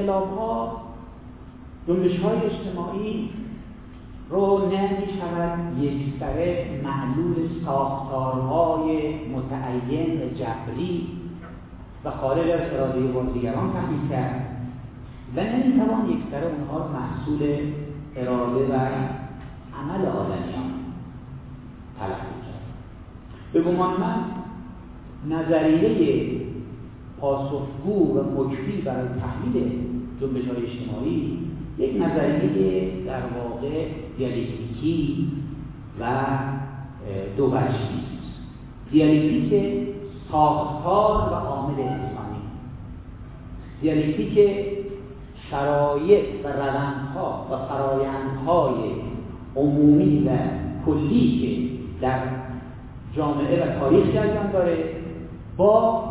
انقلاب‌ها جنبش‌های اجتماعی رو نه می‌شود یکسره معلول ساختارهای متعین و جبری و خارج از اراده بازیگران تحمیل کرد و نمیتوان یکسره اونها رو محصول اراده و عمل آدمیان تلقی کرد. به گمان من نظریه پاسخگو و مکفی برای تحلیل جنبش‌های اجتماعی یک نظریه در واقع دیالکتیکی و دو وجهی است. دیالکتیک ساختار و عامل انسانی، دیالکتیک شرایط و روندها و فرایندهای عمومی و کلی که در جامعه و تاریخ جریان داره با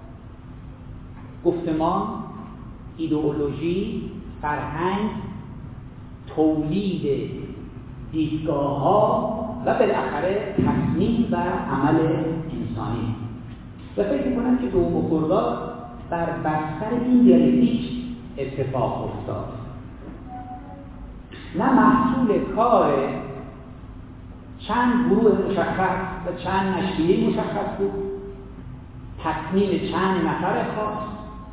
گفتمان، ایدئولوژی، فرهنگ، تولید دیدگاه‌ها و بالاخره تصمیم و عمل انسانی. و فکر می‌کنم که دوم و خرداد بر بستر این دیالکتیک اتفاق افتاد. نه محصول کار چند گروه مشخص و چند نشریه مشخص بود، تصمیم چند نفر خاص،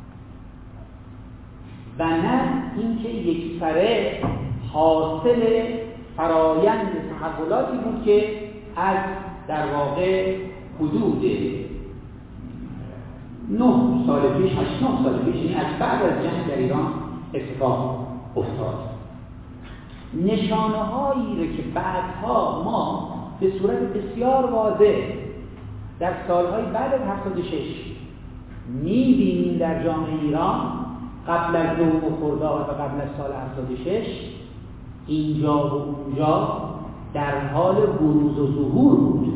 و نه اینکه یکسره حاصل فرایند تحولاتی بود که از در واقع حدود نه سال پیش، هشت نه سال پیش، یعنی از بعد از جنگ در ایران اتفاق افتاد. نشانه هایی رو که بعدها ما به صورت بسیار واضح در سالهای بعد از هفتاد و شش می‌بینیم در جامعه ایران قبل از دوم خرداد و قبل از سال هفتاد و شش اینجا و اونجا در حال بروز و ظهور بود.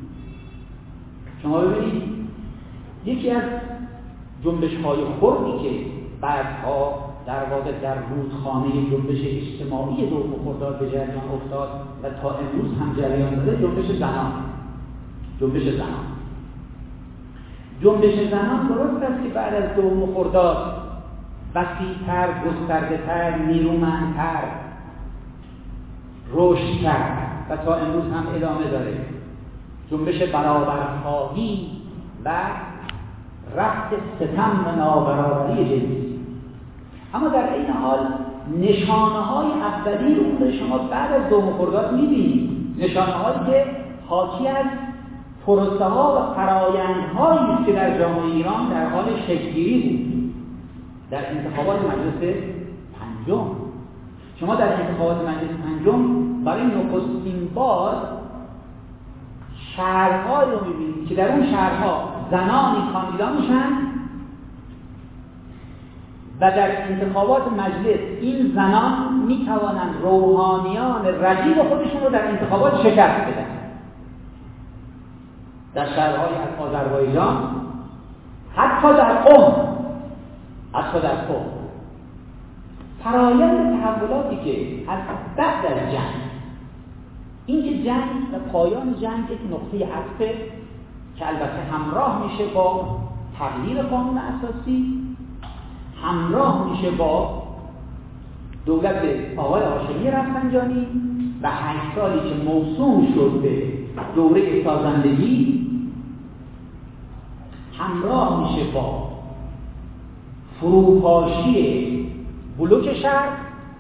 شما ببینید یکی از جنبش‌های خردی که بعدها در واقع در رودخانه جنبش اجتماعی دوم خرداد به جریان افتاد و تا امروز هم جریان داره جنبش زنان. جنبش زنان جنبش زنان درست است که بعد از دوم خرداد وسیع‌تر، گسترده‌تر، نیرومندتر رشد کرد و تا امروز هم ادامه داره. جنبش برابرخواهی و رفع ستم و نابرابری جنسی. اما در این حال نشانه‌های اولیه رو شما بعد از دوم خرداد می‌بینید، نشانه‌هایی که حاکی از پروسه‌ها و فرآیندهایی است که در جامعه ایران در حال شکل‌گیری بود. در انتخابات مجلس پنجم شما در انتخابات مجلس پنجم برای نخستین بار شهرهایی رو می‌بینید که در اون شهرها زنانی کاندیدا میشن و در انتخابات مجلس این زنان میتوانند روحانیان رقیب خودشون رو در انتخابات شکست بدن. در شهرهای از آذربایجان، حتی در قم، حتی در قم فرایند تحولاتی که از بعد از جنگ، این که جنگ و پایان جنگ یک نقطه عطفه که البته همراه میشه با تغییر قانون اساسی، همراه میشه با دولت آقای هاشمی رفسنجانی و هشت سالی که موسوم شد به دوره سازندگی، همراه میشه با فروپاشی بلوک شرق،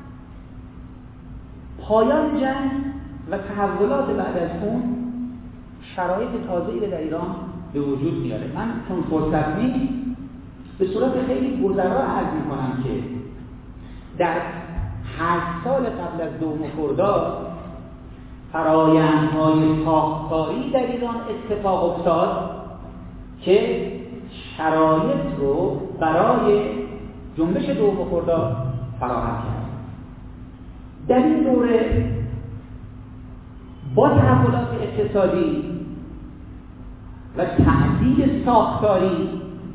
پایان جنگ و تحولات بعد از اون شرایط تازه‌ای در ایران به وجود میاره. من چون فرصت نیست به صورت خیلی گذرا عرض میکنم که در هشت سال قبل از دوم خرداد فرآیندهای ساختاری در ایران اتفاق افتاد که شرایط رو برای جنبش دوم خرداد فراهم کرد. در این دوره با تحولات اقتصادی و تعدیل ساختاری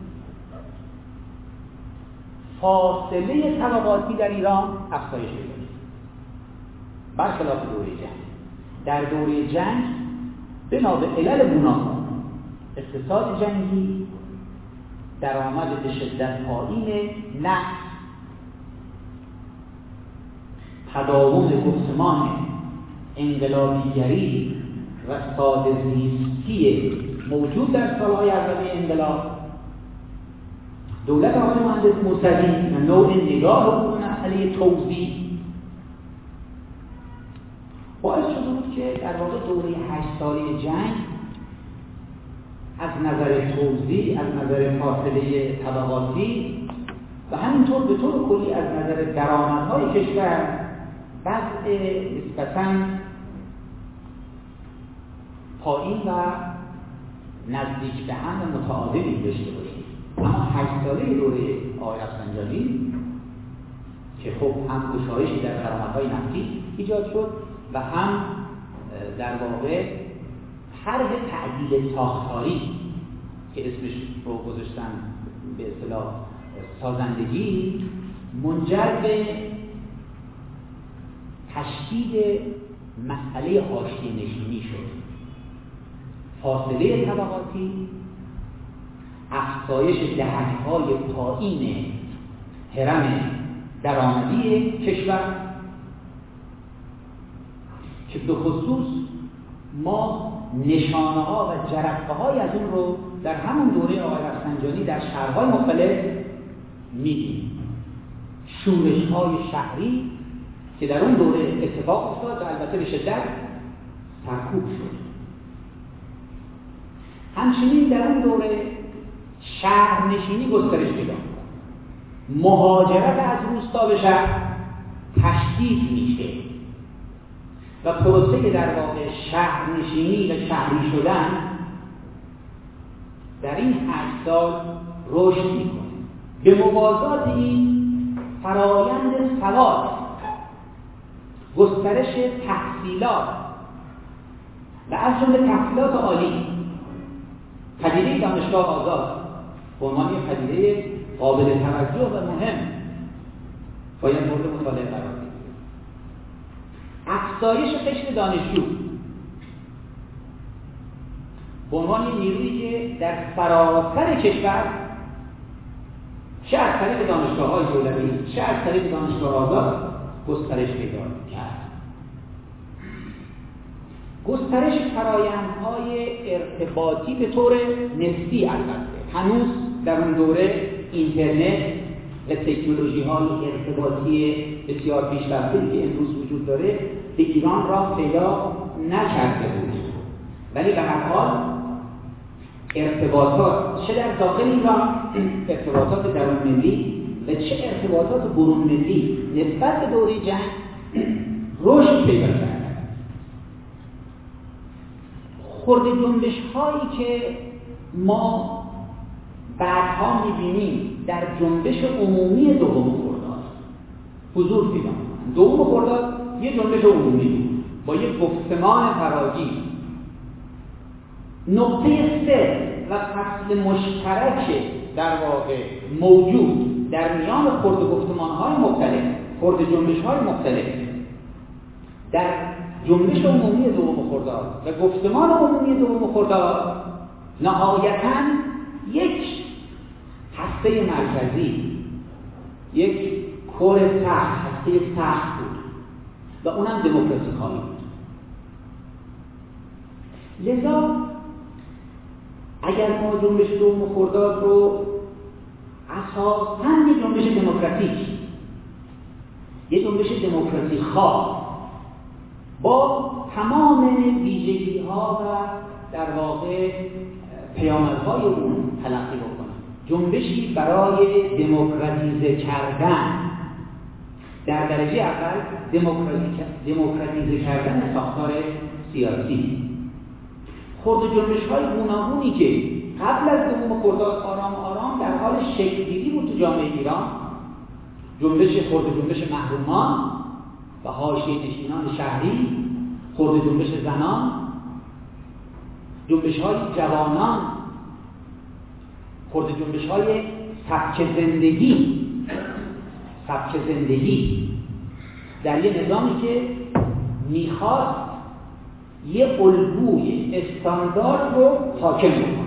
فاصله طبقاتی در ایران افزایش پیدا کرد. برخلاف دوره جنگ، در دوره جنگ بنا به علل گوناگون، اقتصاد جنگی، درآمد به شدت پایین، نقص، تداوم گفتمان انقلابیگری و ساده زیستی موجود در سالهای اولیه انقلاب، دولت آقای مهندس موسوی و نوع نگاه او به مسئله توزیع باعث شده بود که در واقع دوره هشت ساله جنگ از نظر توزیع، از نظر فاصله طبقاتی و همینطور به طور کلی از نظر درآمدهای کشور وضع نسبتاً پایین و نزدیک به هم و متعادلی داشته باشیم. اما هشت ساله دوره آقای رفسنجانی که خب هم گشایشی در درآمدهای نفتی ایجاد شد و هم در واقع طرح تعدیل ساختاری که اسمش رو گذاشتن به اصطلاح سازندگی منجر به تشدید مسئله حاشیه نشینی شد. فاصله طبقاتی، افزایش دهک‌های پایین هرم درآمدی کشور که به خصوص ما نشانه‌ها و جرقه‌های از اون رو در همون دوره آقای رفسنجانی در شهرهای مختلف می‌دیم. شورش‌های شهری که در اون دوره اتفاق افتاد و البته به شدت سرکوب شد. همچنین در اون دوره شهرنشینی گسترش پیدا کرد. مهاجرت از روستا به شهر تشدید میشه و پروسه در واقع شهرنشینی و شهری شدن در این هشت سال رشد میکنه. به موازات این فرایند سواد، گسترش تحصیلات و از جمله تحصیلات عالی، پدیده دانشگاه آزاد به عنوان یک پدیده قابل توجه و مهم باید مورد مطالعه قرار گیرد. افزایش قشر دانشجو به عنوان یک نیرویی که در سراسر کشور چه از طریق دانشگاه‌های دولتی چه از طریق دانشگاه آزاد گسترش پیدا کرد. گسترش فرآیندهای ارتباطی به طور نسبی، البته هنوز در اون دوره اینترنت و تکنولوژی‌های ارتباطی بسیار پیشرفته‌ای که امروز وجود داره به ایران راه پیدا نکرده بود، ولی به هر حال ارتباطات چه در داخل ایران، ارتباطات درون ملی و چه ارتباطات برون ملی نسبت به دوره جنگ رشد پیدا کرد. خرد جنبش هایی که ما بعدها می‌بینیم در جنبش عمومی دوم خرداد حضور پیدا می‌کنند. دوم خرداد یه جنبش عمومی با یک گفتمان فراگیر، نقطه سر و فصل مشترک در واقع موجود در میان خرد گفتمان‌های مختلف، خرد جنبش‌های مختلف در جنبش عمومی دوم خرداد و گفتمان عمومی دوم خرداد نهایتاً یک هسته مرکزی، یک کور سخت، هسته سخت بود و اونم دموکراسی خواهی بود. لذا اگر ما جنبش دوم خرداد رو اساساً یک جنبش دموکراتیک، یک جنبش دموکراسی خواه با تمام ویژگی‌ها و در واقع پیامدهای اون تلقی بکنم، جنبشی برای دموکراتیزه کردن، در درجه اول دموکراتیزه کردن ساختار سیاسی، خرد جنبش‌های گوناگونی که قبل از دوم خرداد آرام آرام در حال شکل‌گیری بود تو جامعه ایران، جنبش خرد جنبش محرومان و حاشیه نشینان شهری، خرد جنبش زنان، جنبش‌های جوانان، خرد جنبش‌های سبک زندگی سبک زندگی در یه نظامی که میخواست یه الگوی استاندارد رو حاکم بکنه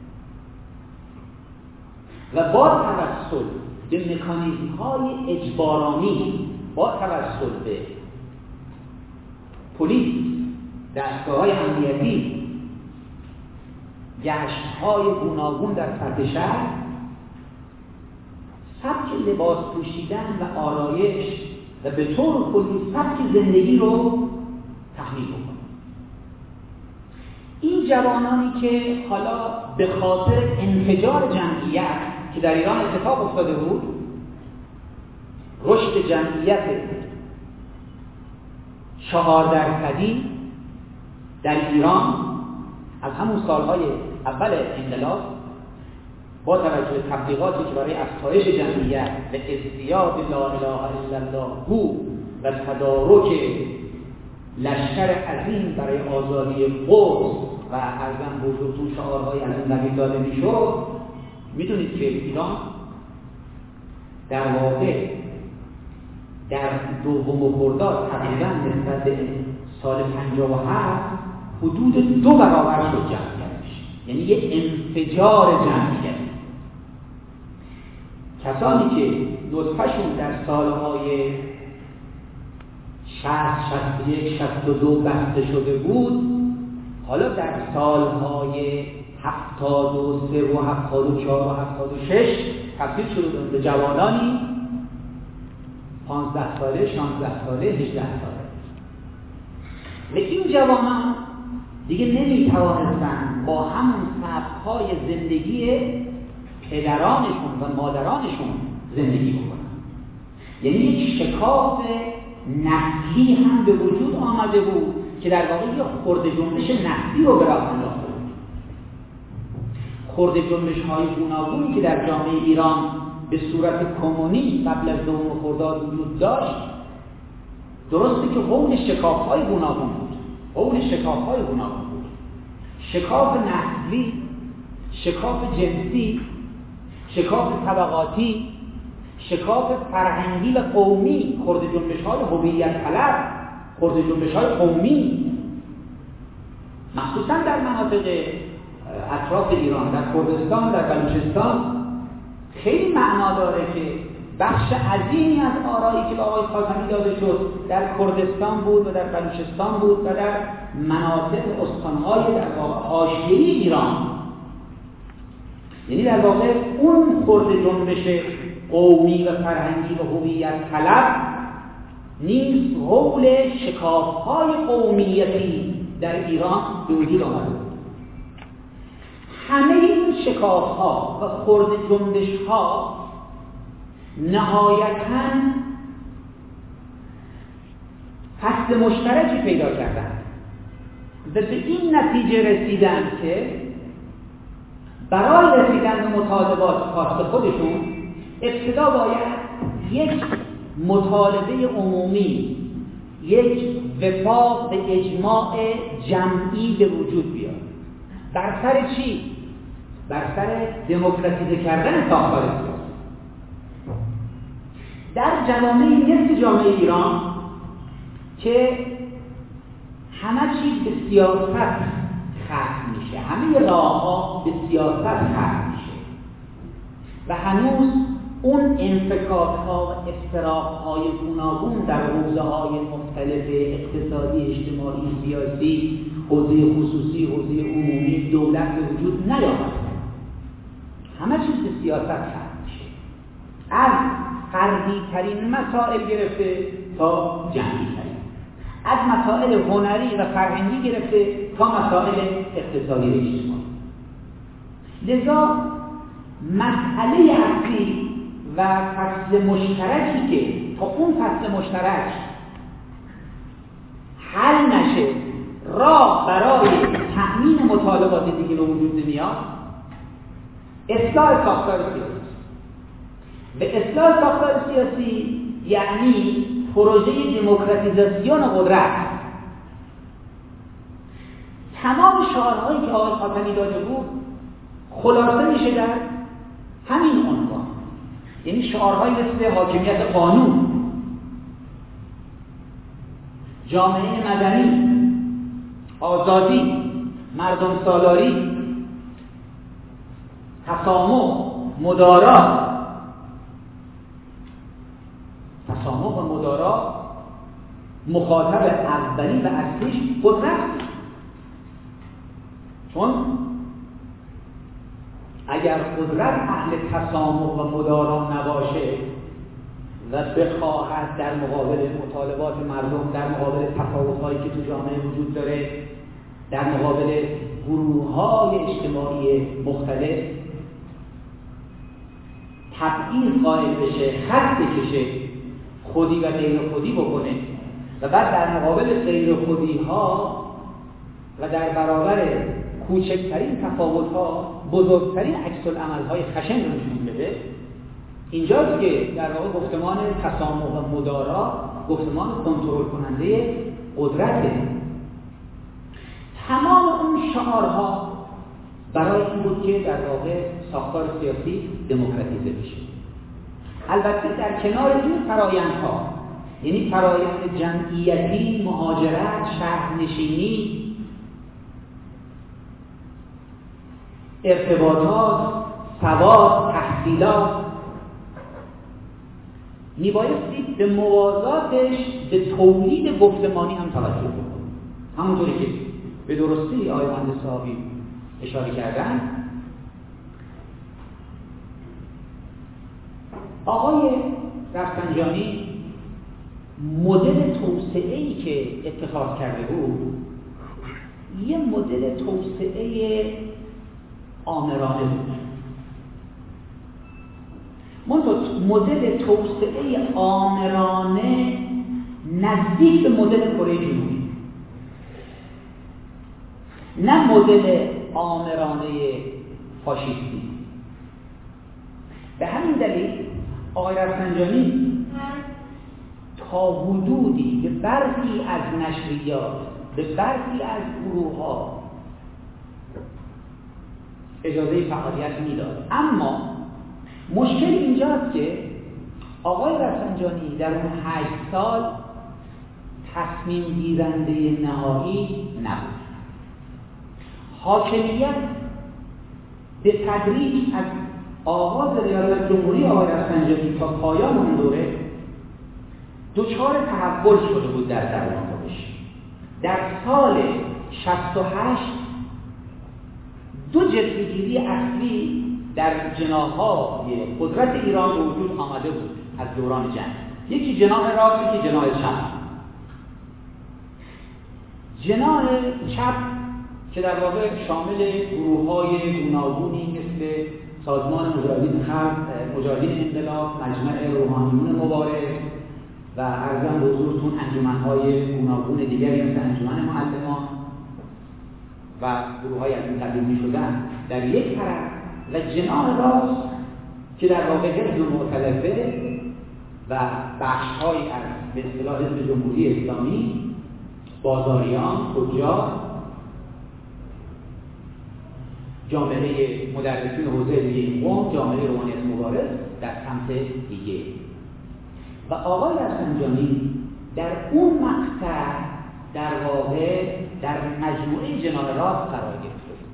و با توسل به مکانیزم‌های اجبارآمیز، با توسل به پلیس، دستگاه‌های امنیتی، گشت‌های گوناگون در سطح شهر، سبک لباس پوشیدن و آرایش و به طور کلی سبک زندگی رو تحمیل بکنه. این جوانانی که حالا به خاطر انفجار جمعیت که در ایران اتفاق افتاده بود، رشد جمعیت چهار درصدی در ایران از همون سالهای اول انقلاب با توجه به تبلیغاتی که برای افزایش جمعیت و ازدیاد لا اله الا الله بود و تدارک لشکر عظیم برای آزادی قدس و ارزم بزرگتون شعارهای از این قبیل داده میشد، میدونید که ایران در واقع در دوم خرداد تقریبا نسبت به سال پنجاه و هفت حدود دو برابر شد جمعیتش، یعنی یه انفجار جمعیت. کسانی که نطفه‌شون در سالهای شصت، شصت و یک، شصت و دو بسته شده بود، حالا در سالهای هفتاد و سه و هفتاد و چهار و هفتاد و شش تبدیل شدند به جوانانی پانزده ساله، شانزده ساله، هجده ساله. و این جوانان دیگه نمیتوانستند با همون سبک‌های زندگی پدرانشون و مادرانشون زندگی بکنن. یعنی یک شکاف نسلی هم به وجود آمده بود که در واقع یک خرد جنبش نسلی رو به راه انداخته بود. خرد جنبش‌های گوناگونی که در جامعه ایران به صورت کمونی قبل از دوم خرداد وجود داشت، درسته که حول شکاف‌های گوناگون بود، حول شکاف‌های گوناگون بود، شکاف نسلی، شکاف جنسی، شکاف طبقاتی، شکاف فرهنگی و قومی، خرد جنبش‌های هویت طلب، خرد جنبش‌های قومی، مخصوصاً در مناطق اطراف ایران، در کردستان، در بلوچستان، خیلی معنا داره که بخش عظیمی از آرایی که به آقای خاتمی داده شد در کردستان بود و در بلوچستان بود و در مناطق استان‌های در واقع حاشیه‌ای ایران. یعنی در واقع اون خرد جنبش قومی و فرهنگی و هویت طلب نیز حول شکاف‌های قومیتی در ایران به وجود آمده بود. همه این شکاف‌ها و خرد جنبش‌ها نهایتاً فصل مشترکی پیدا کردند و به این نتیجه رسیدند که برای رسیدن به مطالبات خاص خودشون ابتدا باید یک مطالبه عمومی، یک وفاق به اجماع جمعی به وجود بیاد. بر سر چی؟ بر سر دموکراتیزه کردن ساختار سیاسی. در جوامع مثل جامعه ایران که همه چیز به سیاست ختم میشه، همه راه‌ها به سیاست ختم میشه و هنوز اون انفکاک‌ها و افتراق‌های گوناگون در حوزه‌های مختلف اقتصادی، اجتماعی، سیاسی، حوزه خصوصی، حوزه عمومی، دولت به وجود نیامده. همه چیز به سیاست ختم میشه، از فردی ترین مسائل گرفته تا جمعی ترین، از مسائل هنری و فرهنگی گرفته تا مسائل اقتصادی و اجتماعی. لذا مسئله اصلی و فصل مشترکی که تا اون فصل مشترک حل نشه، راه برای تأمین مطالبات دیگه به وجود نمیاد. اصلاح ساختار سیاسی به اصلاح ساختار سیاسی یعنی پروژه دموکراتیزاسیون قدرت. تمام شعارهایی که آقای خاتمی داده بود خلاصه میشه در همین عنوان، یعنی شعارهایی مثل حاکمیت قانون، جامعه مدنی، آزادی، مردم سالاری، تسامح، مدارا. تسامح و مدارا مخاطب اولی و اصلیش قدرت. چون اگر قدرت اهل تسامح و مدارا نباشه و بخواهد در مقابل مطالبات مردم، در مقابل تفاوت‌هایی که تو جامعه وجود داره، در مقابل گروه‌های اجتماعی مختلف تبعیض قائل بشه، خط بکشه، خودی و غیر خودی بکنه و بعد در مقابل غیر خودی‌ها و در برابر کوچکترین تفاوت‌ها بزرگترین عکس‌العمل‌های خشن رو نشون بده، اینجاست که در واقع گفتمان تسامح و مدارا گفتمان کنترل کننده قدرته. تمام اون شعارها برای این بود که در واقع ساختار سیاسی دموکراتیزه بشه. البته در کنار این فرایندها، یعنی فرایند جمعیتی، مهاجرت، شهرنشینی، ارتباطات، سواد، تحصیلات، میبایستی به موازاتش به تولید گفتمانی هم توجه بکنیم. همونطوری که به درستی آقای مهندس صاحبی اشاره کردن، آقای رفسنجانی مدل توسعه‌ای که اتخاذ کرده بود یه مدل توسعه آمرانه بود. مدل توسعه آمرانه نزدیک به مدل کره جنوبی، نه مدل آمرانه فاشیستی. به همین دلیل آقای رفسنجانی تا حدودی به برخی از نشریات، به برخی از گروه‌ها اجازه فعالیت میداد، اما مشکل اینجاست که آقای رفسنجانی در اون هشت سال تصمیم گیرنده نهایی نبود. حاکمیت به تدریج از آغاز ریاست جمهوری آقای رفسنجانی تا پایان اون دوره دچار تحول شده بود در درون خودش. در سال شصت و هشت دو جلوه‌گیری اصلی در جناح‌های قدرت ایران به وجود آمده بود از دوران جنگ. یکی جناح راست، یکی جناح چپ. جناح چپ که در واقع شامل گروه‌های گوناگونی مثل سازمان مجاهدین خلق، مجاهدین انقلاب، مجمع روحانیون مبارز و ارزم به حضورتون انجمن‌های گوناگون دیگری مثل انجمن معلمان و گروه‌های از این تبدیل می‌شدن در یک طرف، و جناح راست که در واقع حزب معتلفه و بخش‌هایی از به اصطلاح حزب جمهوری اسلامی، بازاریان، تجار، جامعه مدرسین حوزه علمیه قم، جامعه روحانیت مبارز در سمت دیگه. و آقای رفسنجانی در اون مقطع در واقع در مجموعه جناح راست قرار گرفته بود.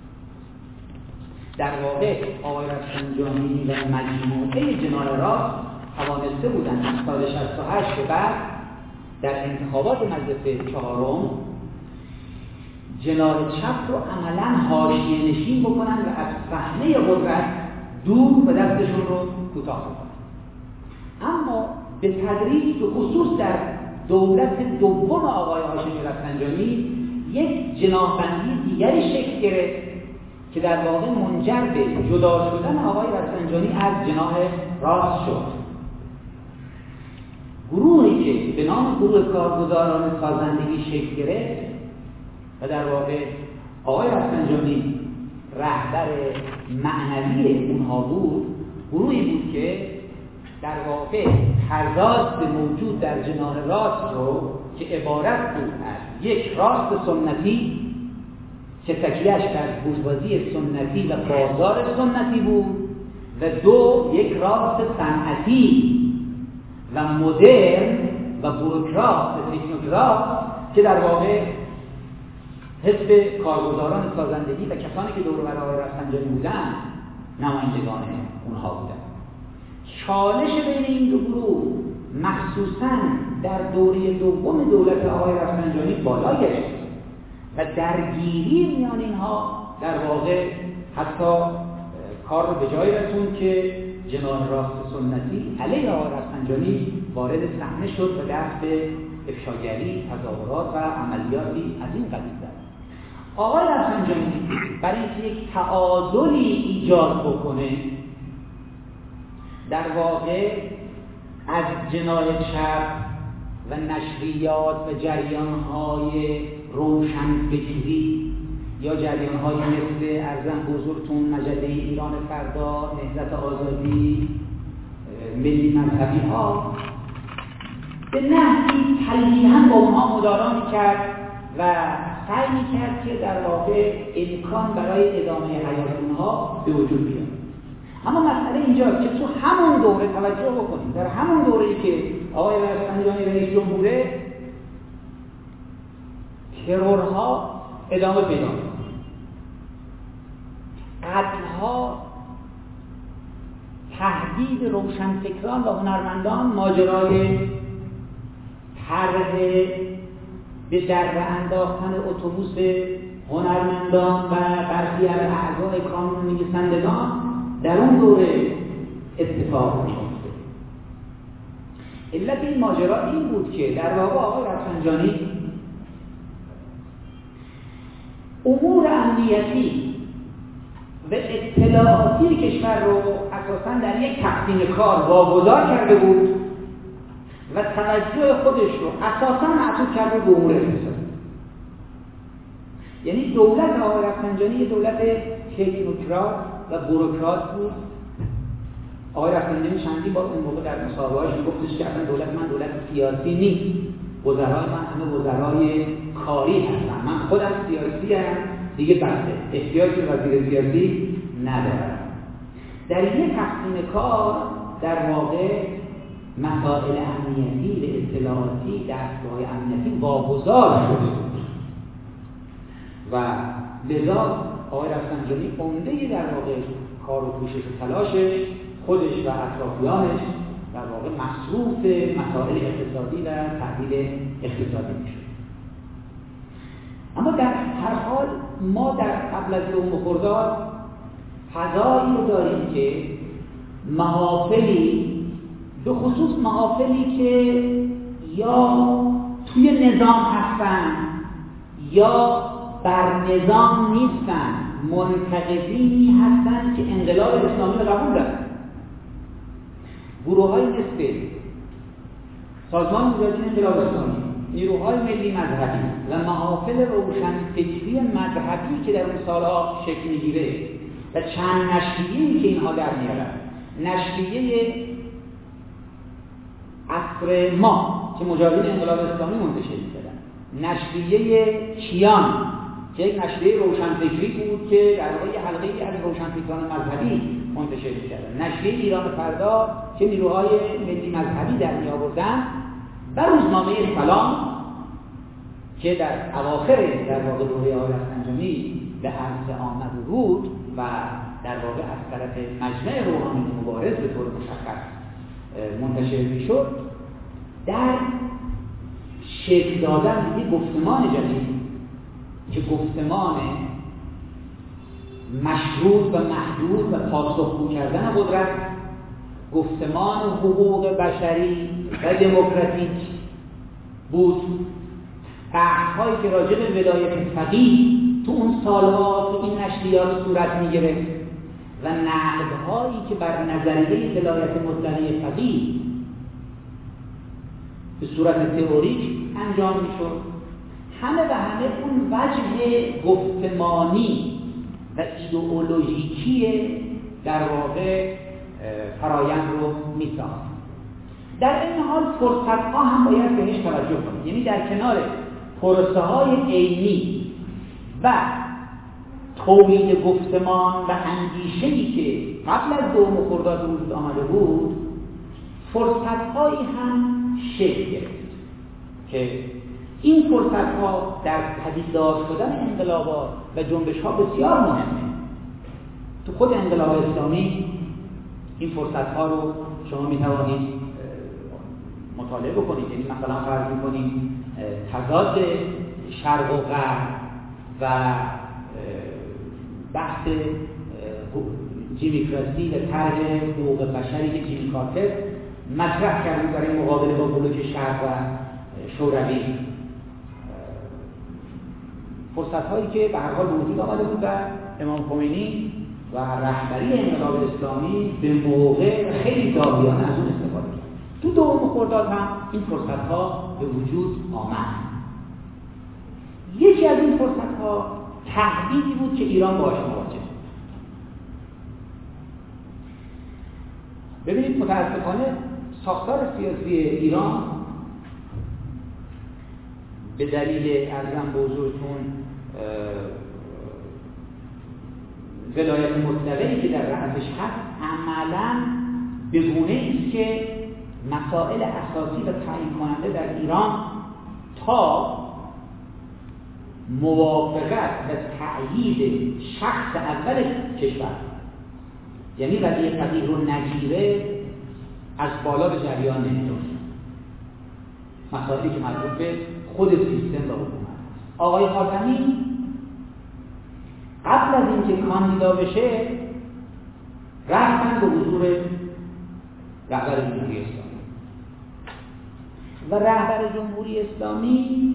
در واقع آقای رفسنجانی و مجموعه جناح راست توانسته بودند از سال شصت و هشت به بعد در انتخابات مجلس چهارم جناح چپ رو عملاً حاشیه نشین بکنن و از صحنه قدرت دور و دستشون رو کوتاه بکنن. اما به تدریج به خصوص در دولت دوم آقای هاشمی رفسنجانی یک جناح‌بندی دیگری شکل گرفت که در واقع منجر به جدا شدن آقای رفسنجانی از جناح راست شد. گروهی که به نام گروه کارگزاران سازندگی شکل گرفت و در واقع آقای رفسنجانی رهبر معنوی اونها بود، گروهی بود که در واقع تضاد موجود در جناح راست رو که عبارت بود از یک راست سنتی که تکیه‌اش بر بورژوازی سنتی و بازار سنتی بود و دو یک راست صنعتی و مدرن و بوروکرات و تکنوکرات که در واقع حزب کارگزاران سازندگی و کسانی که دور و بر آقای رفسنجانی بودن نمایندگان اونها بودن. چالش بین این دو گروه مخصوصاً در دوره دوم دولت آقای رفسنجانی بالا گشت و درگیری میان اینها در واقع حتی کار رو به جای رسوند که جناح راست سنتی علیه آقای رفسنجانی وارد صحنه شد و دست به افشاگری، تظاهرات و عملیاتی از این قبیل زد. آقای رفسنجانی برای اینکه یک تعادلی ایجاد بکنه در واقع از جناح چپ و نشریات و جریان‌های روشنفکری یا جریان‌های مثل ارزم بزرگتون مجله ایران فردا، نهضت آزادی، ملی مذهبی ها به نحوی تلقیحاً با اونها مدارا می‌کرد و سعی می‌کرد که در واقع امکان برای ادامه حیات اونها به وجود بیاد. اما مسئله اینجاست که تو همون دوره توجه بکنید، در همون دوره‌ای که آقای رفسنجانی رئیس جمهوره، ترورها ادامه پیدا می‌کنه، قتل‌ها، تهدید روشنفکران و هنرمندان، ماجرای طرح به دره انداختن اتوبوس هنرمندان و برخی از اعضای کانون نویسندگان در اون دوره اتفاق می‌افته. علت این ماجرا این بود که در واقع آقای رفسنجانی امور امنیتی و اطلاعاتی کشور رو اساساً در یک تقسیم کار واگذار کرده بود و توجه خودش رو اساساً معطوف کرده به امور اقتصادی. یعنی دولت آقای رفسنجانی یه دولت تکنوکرات و بوروکرات بود. آقای رفسنجانی چندین بار اون موقع در مصاحبه‌هاش میگفتش که اصلا دولت من دولت سیاسی نیست، وزرای من همه وزرای کاری هستن، من خودم سیاسی هم دیگه بسته، احتیاج به وزیر سیاسی ندارم. در این تقسیم کار در واقع مسائل امنیتی و اطلاعاتی دستگاه امنیتی واگذار شده و لذا آقای رفسنجانی عمده در واقع کار و کوشش و تلاشش خودش و اطرافیانش در واقع مصروف مسائل اقتصادی و تحلیل اقتصادی میشد. اما در هر حال ما در قبل از دوم خرداد فضایی رو داریم که محافلی، به خصوص محافلی که یا توی نظام هستن یا بر نظام نیستن، منتقدینی هستن که انقلاب اسلامی رو قبول دارن. گروه‌های مثل سازمان مجاهدین انقلاب اسلامی، نیروهای ملی مذهبی و محافل روشنفکری مذهبی که در اون سالها شکل می‌گیره و چند نشریه‌ای که اینها در میارن، نشریه عصر ما که مجاهدین انقلاب اسلامی منتشر می‌کردن، نشریه کیان که یک نشریه روشنفکری بود که در واقع حلقه‌ای از روشنفکران مذهبی منتشر می‌کردن، نشریه ایران فردا که نیروهای ملی مذهبی در می‌آوردن و روزنامه سلام که در اواخر در واقع دوره آقای رفسنجانی به عرصه آمد بود و در واقع از طرف مجمع روحانی مبارز به طور مشخص منتشر می‌شد، در شکل دادن به گفتمان جدید که گفتمان مشروط و محدود و پاسخگو کردن قدرت، گفتمان حقوق بشری و دموکراتیک بود. بحث‌هایی که راجع به ولایت فقیه تو اون سالها تو این نشریات صورت می‌گرفت و نقدهایی که بر نظریه ولایت مطلقه فقیه به صورت تئوریک انجام می‌شد، همه و همه اون وجه گفتمانی و ایدئولوژیکی در واقع فرایند رو می‌ساخت. در این حال فرصت‌ها هم باید بهش توجه کنیم، یعنی در کنار پروسه‌های عینی و تولید گفتمان و اندیشه‌ای که قبل از دوم خرداد وجود آمده بود، فرصت‌هایی هم شکل گرفت که این فرصت‌ها در پدیدار شدن انقلابات و جنبش‌ها بسیار مهمه. تو خود انقلاب اسلامی این فرصت‌ها رو شما می‌توانید مطالعه بکنید. یعنی مثلا فرض می‌کنیم تضاد شرق و غرب و بحث جیمیکراسی و طرح حقوق بشری که جیمی کارتر مطرح کرد برای مقابله با بلوک شرق و شوروی، فرصت هایی که به هر حال وجود آمده بود و امام خمینی و رهبری انقلاب اسلامی به موقع خیلی داغیانه از اون استفاده کرد. تو دوم خرداد هم این فرصت ها به وجود آمد. یکی از این فرصت ها تهدیدی بود که ایران باهاش مواجه بود. ببینید متاسفانه ساختار سیاسی ایران به دلیل ارزم بزرگتون ولایت مطلقه‌ای که در رأسش هست عملاً به گونه‌ای است که مسائل اساسی و تعیین کننده در ایران تا موافقت و تأیید شخص اول کشور، یعنی قضیه قضیه رو نگیره، از بالا به جریان نمی‌افتاد. مسائلی که مربوط به خود سیستم و حکومت. آقای خاتمی قبل از اینکه کاندیدا بشه رفتن به حضور رهبر جمهوری اسلامی و رهبر جمهوری اسلامی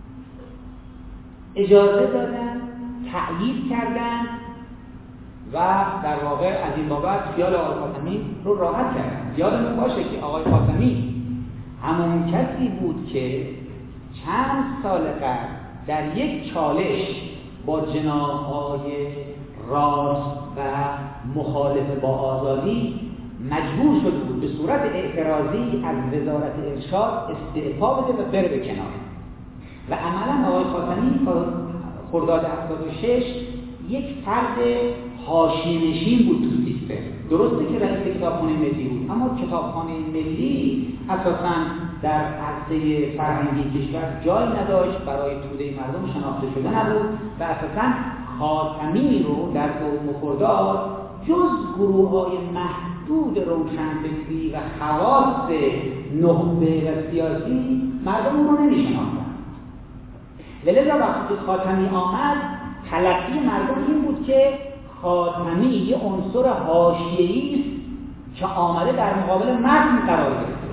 اجازه دادن، تأیید کردن و در واقع از این بابت خیال آقای خاتمی رو راحت کردن. یادمون باشه که آقای خاتمی همون کسی بود که چند سال قبل در یک چالش با جناح‌های راست و مخالف با آزادی مجبور شده بود به صورت اعتراضی از وزارت ارشاد استعفا بده و بره به کنار. و عملا آقای خاتمی خرداد هفتاد و شش یک فرد حاشیه‌نشین بود تو سیستم. درسته که رئیس کتابخانه ملی بود، اما کتابخانه ملی اساساً در عرصه فرهنگی کشور جای نداشت، برای توده مردم شناخته شده نبود و اساساً خاتمی رو در دوم خرداد جز گروه‌های محدود روشنفکری و خواص نخبه و سیاسی مردم اون رو نمی‌شناختن. ولذا وقتی خاتمی آمد تلقی مردم این بود که خاتمی یه عنصر حاشیه‌ای است که آمده در مقابل متن قرار گرفته.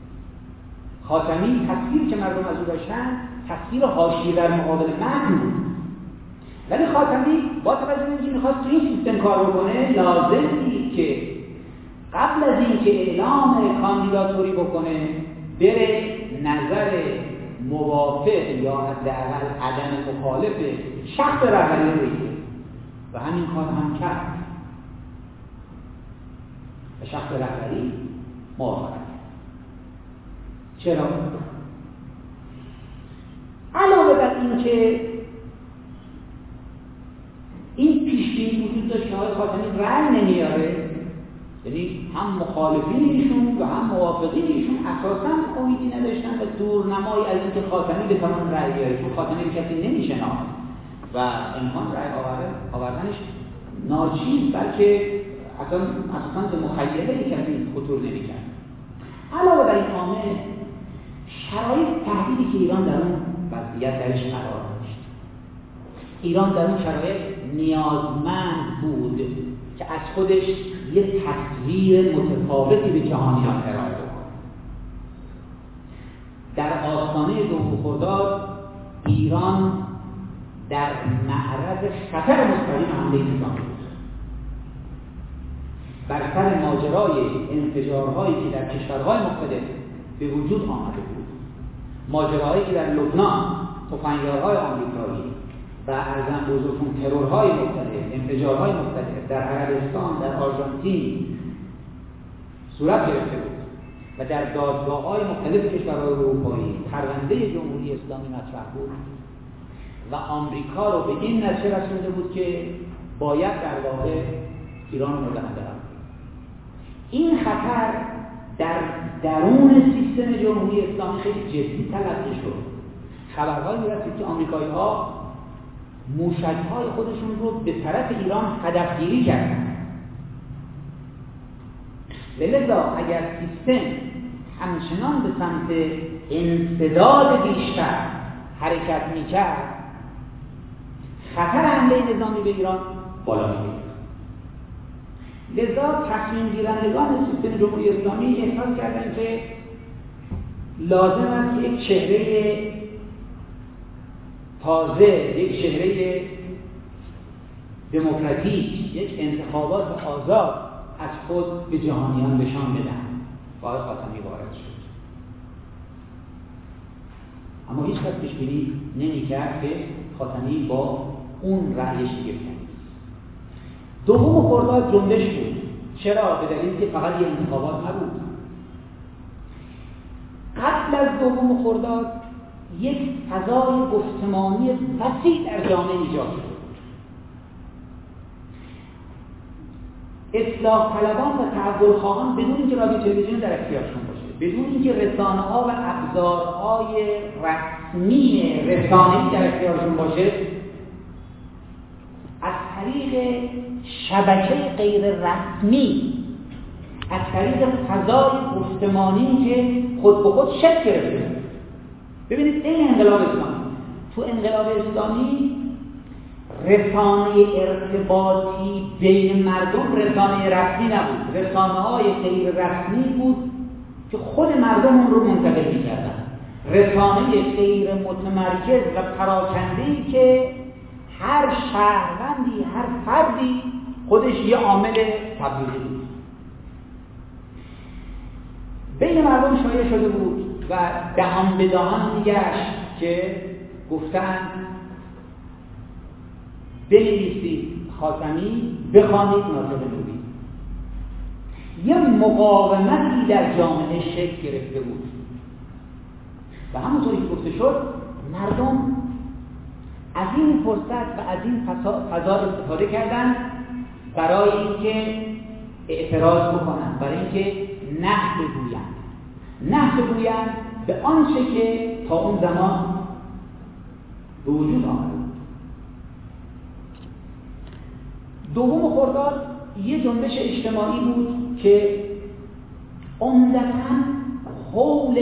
خاتمی تصویری که مردم از او داشتن تصویر حاشیه در مقابل متن بود. ولی خاتمی با توجه به اینکه می‌خواست تو این سیستم کار بکنه لازم بود که قبل از اینکه اعلام کاندیداتوری بکنه بره نظر موافق یا حداقل عدم مخالف شخص رهبری رو بگیره و همین کار هم کرد و شخص رهبری موافقت کرد. چرا؟ علاوه بر این که این پیشبینی وجود داشت که آقای خاتمی رأی نمیاره، یعنی هم مخالفین ایشون و هم موافقین ایشون اساساً امیدی نداشتن و دورنمایی از اینکه خاتمی بتوان رأی بیاره، چون خاتمی کسی نمیشناخت و امکان رأی آوردنش ناچیز بلکه اصلا اساساً به مخیله کسی خطور نمی‌کرد. علاوه بر این عامل شرایط تهدیدی که ایران در اون وضعیت درش قرار داشت، ایران در اون شرایط نیازمند بود که از خودش یه تصویر متفاوتی به جهانیان ارائه بکنه. در آستانه دوم خرداد ایران در معرض خطر مستقیم حمله نظامی بود. بر سر ماجرای انفجارهایی که در کشورهای مختلف به وجود آمده بود، ماجراهایی که در لبنان تفنگدارهای آمریکایی و ارزم بزرگتون ترورهای مختلف، انفجارهای مختلف در عربستان، در آرژانتین صورت گرفته بود و در دادگاه‌های مختلف کشورهای اروپایی پرونده جمهوری اسلامی مطرح بود و آمریکا رو به این نتیجه رسونده بود که باید در واقع ایران رو مورد حمله قرار بده. این خطر در درون سیستم جمهوری اسلامی خیلی جدی تلقی شد. خبرهایی می‌رسید که آمریکایی‌ها موشک‌های خودشون رو به طرف ایران هدفگیری کردن. ولذا اگر سیستم همچنان به سمت انسداد بیشتر حرکت میکرد، خطر حمله نظامی به ایران بالا می‌رفت. لذا تصمیم گیرندگان سیستم جمهوری اسلامی احساس کردند که لازم است یک چهره تازه، یک چهره دموکراتیک، یک انتخابات آزاد از خود به جهانیان نشان بدن. آقای خاتمی وارد شد، اما هیچ کس پیش بینی نمی‌کرد که خاتمی با اون رأی شگفت‌انگیز. دوم خرداد جنبش بود. چرا؟ به دلیلی که فقط یه انتخابات نبود. قبل از دوم خرداد یک فضای گفتمانی وسیع در جامعه ایجاد شد. اصلاح طلبان و تحول خواهان بدون اینکه رادیو تلویزیون در اختیارشون باشه، بدون اینکه رسانه‌ها و ابزارهای رسمی رسانه‌ای در اختیارشون باشه، از طریق شبکه غیر رسمی، از طریق فضای گفتمانی که خود به خود شکل گرفته. ببینید این انقلاب اسلامی، تو انقلاب اسلامی رسانه ارتباطی بین مردم رسانه رسمی نبود، رسانه‌های غیر رسمی بود که خود مردم اون رو منتقل می‌کردن، رسانه غیر متمرکز و پراکنده‌ای که هر شهروندی، هر فردی خودش یه عامل تبلیغی بود، بین مردم شایع شده بود و دهان به دهان میگشت که گفتن بنویسید خاتمی، بخوانید ناطق نوری. یه مقاومتی در جامعه شکل گرفته بود و همونطوری که گفته شد مردم از این فرصت و از این فضا استفاده کردن برای اینکه اعتراض بکنن، برای اینکه نه بگویند نه بگویند به آنچه که تا اون زمان به وجود آمده. دوم خرداد یه جنبش اجتماعی بود که عمدتاً حول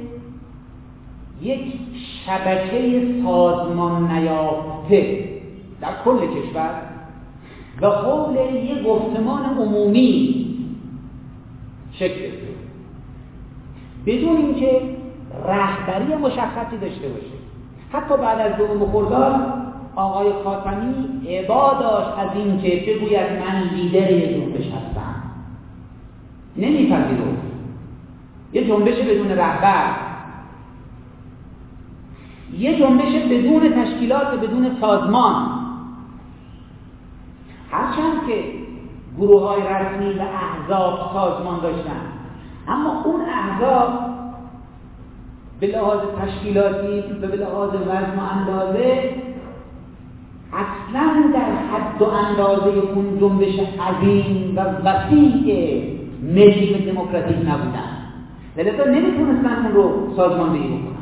یک شبکه سازمان نیافته در کل کشور و حول یک گفتمان عمومی شکل گرفته بدون اینکه رهبری مشخصی داشته باشه. حتی بعد از دوم خرداد آقای خاتمی ابا داشت از این که بگوید من لیدر یه جنبش هستم، نمیپذیرفت یه جنبش بدون رهبر، یه جنبش بدون تشکیلات و بدون سازمان. هرچند که گروه های رسمی و احزاب سازمان داشتن، اما اون احزاب به لحاظ تشکیلاتی و به لحاظ وزن و اندازه اصلا در حد و اندازه اون جنبش عظیم و وسیع ملی و دموکراتیک نبودن، لذا نمیتونستن اون رو سازماندهی بکنن.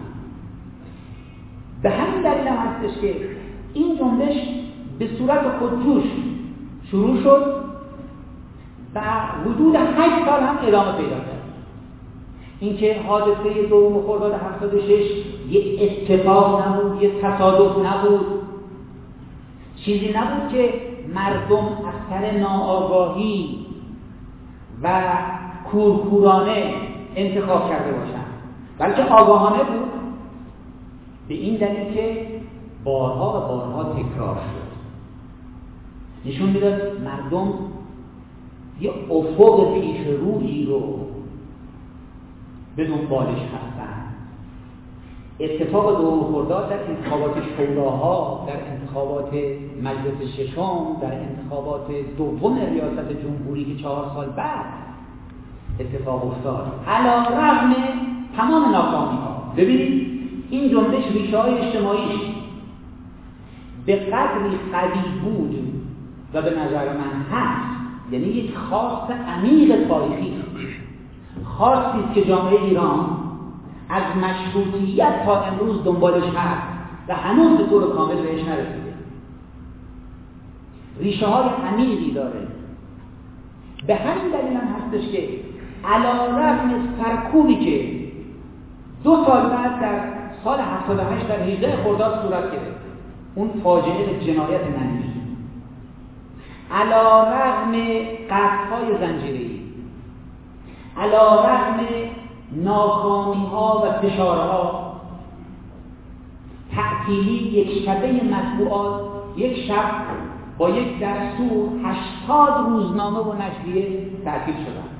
به همین دلیل هم هستش که این جنبش به صورت خودجوش شروع شد و حدود هشت سال هم ادامه پیدا کرد. اینکه حادثه دوم خرداد هفتاد و شش یک اتفاق نبود، یک تصادف نبود، چیزی نبود که مردم از سر ناآگاهی و کورکورانه انتخاب کرده باشند، بلکه آگاهانه بود، به این دلیل که بارها و بارها تکرار شد. نشون میداد مردم یه افق پیش رویی رو به دنبالش هستن. اتفاق دوم خرداد در انتخابات شوراها، در انتخابات مجلس ششم، در انتخابات دوم ریاست جمهوری که چهار سال بعد اتفاق افتاد، علی رغم تمام ناکامی‌ها. ببینید این جنبش ریشه‌های اجتماعیش به قدری قوی بود و به نظر من هست، یعنی یک خواست عمیق تاریخی، خواستی است که جامعه ایران از مشروطیت تا امروز دنبالش هست و هنوز به طور کامل بهش نرسیده. ریشه های عمیقی داره. به همین دلیل هم هستش که علیرغم سرکوبی که دو سال بعد در سال هفتاد و هشت در هجده خرداد صورت گرفت، اون فاجعه جنایت ننی، علیرغم قطع‌های زنجیره‌ای، علیرغم ناکامی‌ها و فشارها، تعطیلی یک شبه مطبوعات، یک شب با یک دستور هشتاد روزنامه و نشریه تعطیل شدند.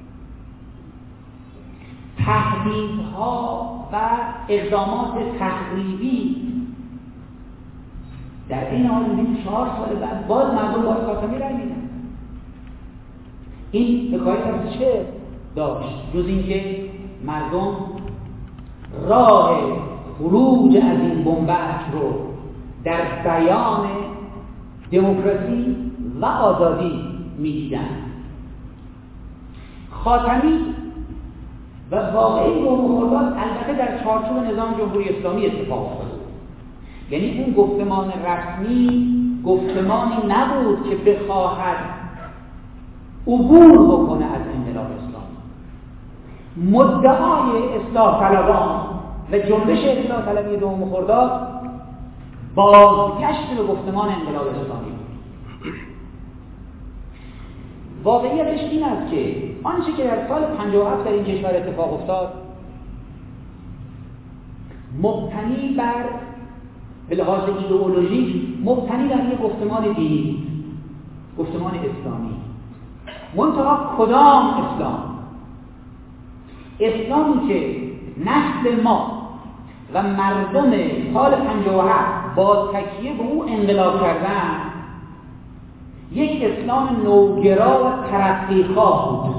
تهدیدها و اقدامات تخریبی در این حال می‌بینیم چهار سال بعد باز مردم باز خاتمی رای میدن. این حکایت از چه داشت جز اینکه مردم راه خروج از این بنبست رو در بیان دموکراسی و آزادی می‌دیدن. خاتمی و واقعی دوم خرداد البته در چارچوب نظام جمهوری اسلامی اتفاق افتاد. یعنی اون گفتمان رسمی گفتمانی نبود که بخواهد عبور بکنه از انقلاب اسلامی. مدعای اصلاح طلبان و جنبش اصلاح طلبی دوم خرداد بازگشت به گفتمان انقلاب اسلامی بود. واقعیتش این است که آنچه که در سال پنجاه و هفت در این کشور اتفاق افتاد مبتنی بر به لحاظ ایدئولوژیک مبتنی بر یک گفتمان دینی، گفتمان اسلامی. منتها کدام اسلام؟ اسلامی که نسل ما و مردم سال پنجاه و هفت با تکیه به او انقلاب کردن یک اسلام نوگرا و ترقیخواه بود.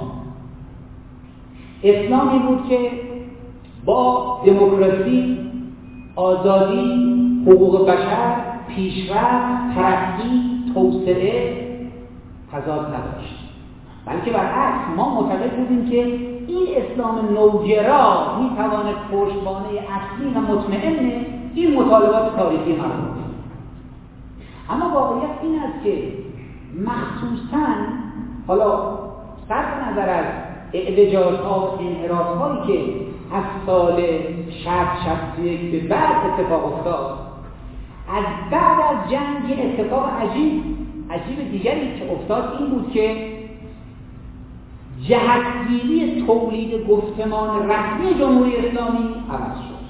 اسلامی بود که با دموکراسی، آزادی، حقوق بشر، پیشرفت، ترقی، توسعه تضاد نداشت، بلکه برعکس ما معتقد بودیم که این اسلام نوگرا میتواند پشتوانه اصلی و مطمئن این مطالبات تاریخی مردم بود. اما واقعیت این است که مخصوصاً حالا صرف نظر از اعوجاج‌ها و انحراف‌هایی که از سال شصت شصت و یک به بعد اتفاق افتاد، از بعد از جنگ یه اتفاق عجیب عجیب دیگری که افتاد این بود که جهتگیری تولید گفتمان رسمی جمهوری اسلامی عوض شد.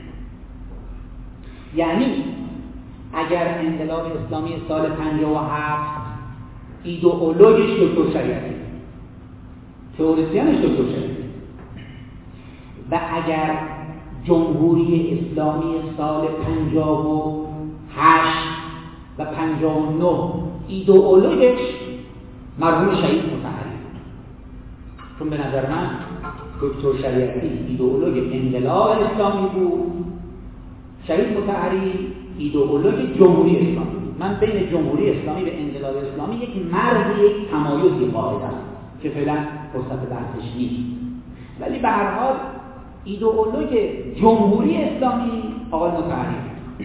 یعنی اگر انقلاب اسلامی سال پنجاه و هفت ایدئولوژیش دکتر شریعتی، تئوریسینش دکتر شریعتی، و اگر جمهوری اسلامی سال پنجاه و هشت و پنجاه و نه ایدئولوژیش مرحوم شهید مطهری، چون به نظر من دکتر شریعتی ایدئولوژ انقلاب اسلامی بود، شهید مطهری ایدئولوژ جمهوری اسلامی. من بین جمهوری اسلامی و انقلاب اسلامی یک مرز، یک تمایزی قائلم که فعلا فرصت بحثش نیست، ولی به هر حال ایدئولوژ جمهوری اسلامی آقای مطهری،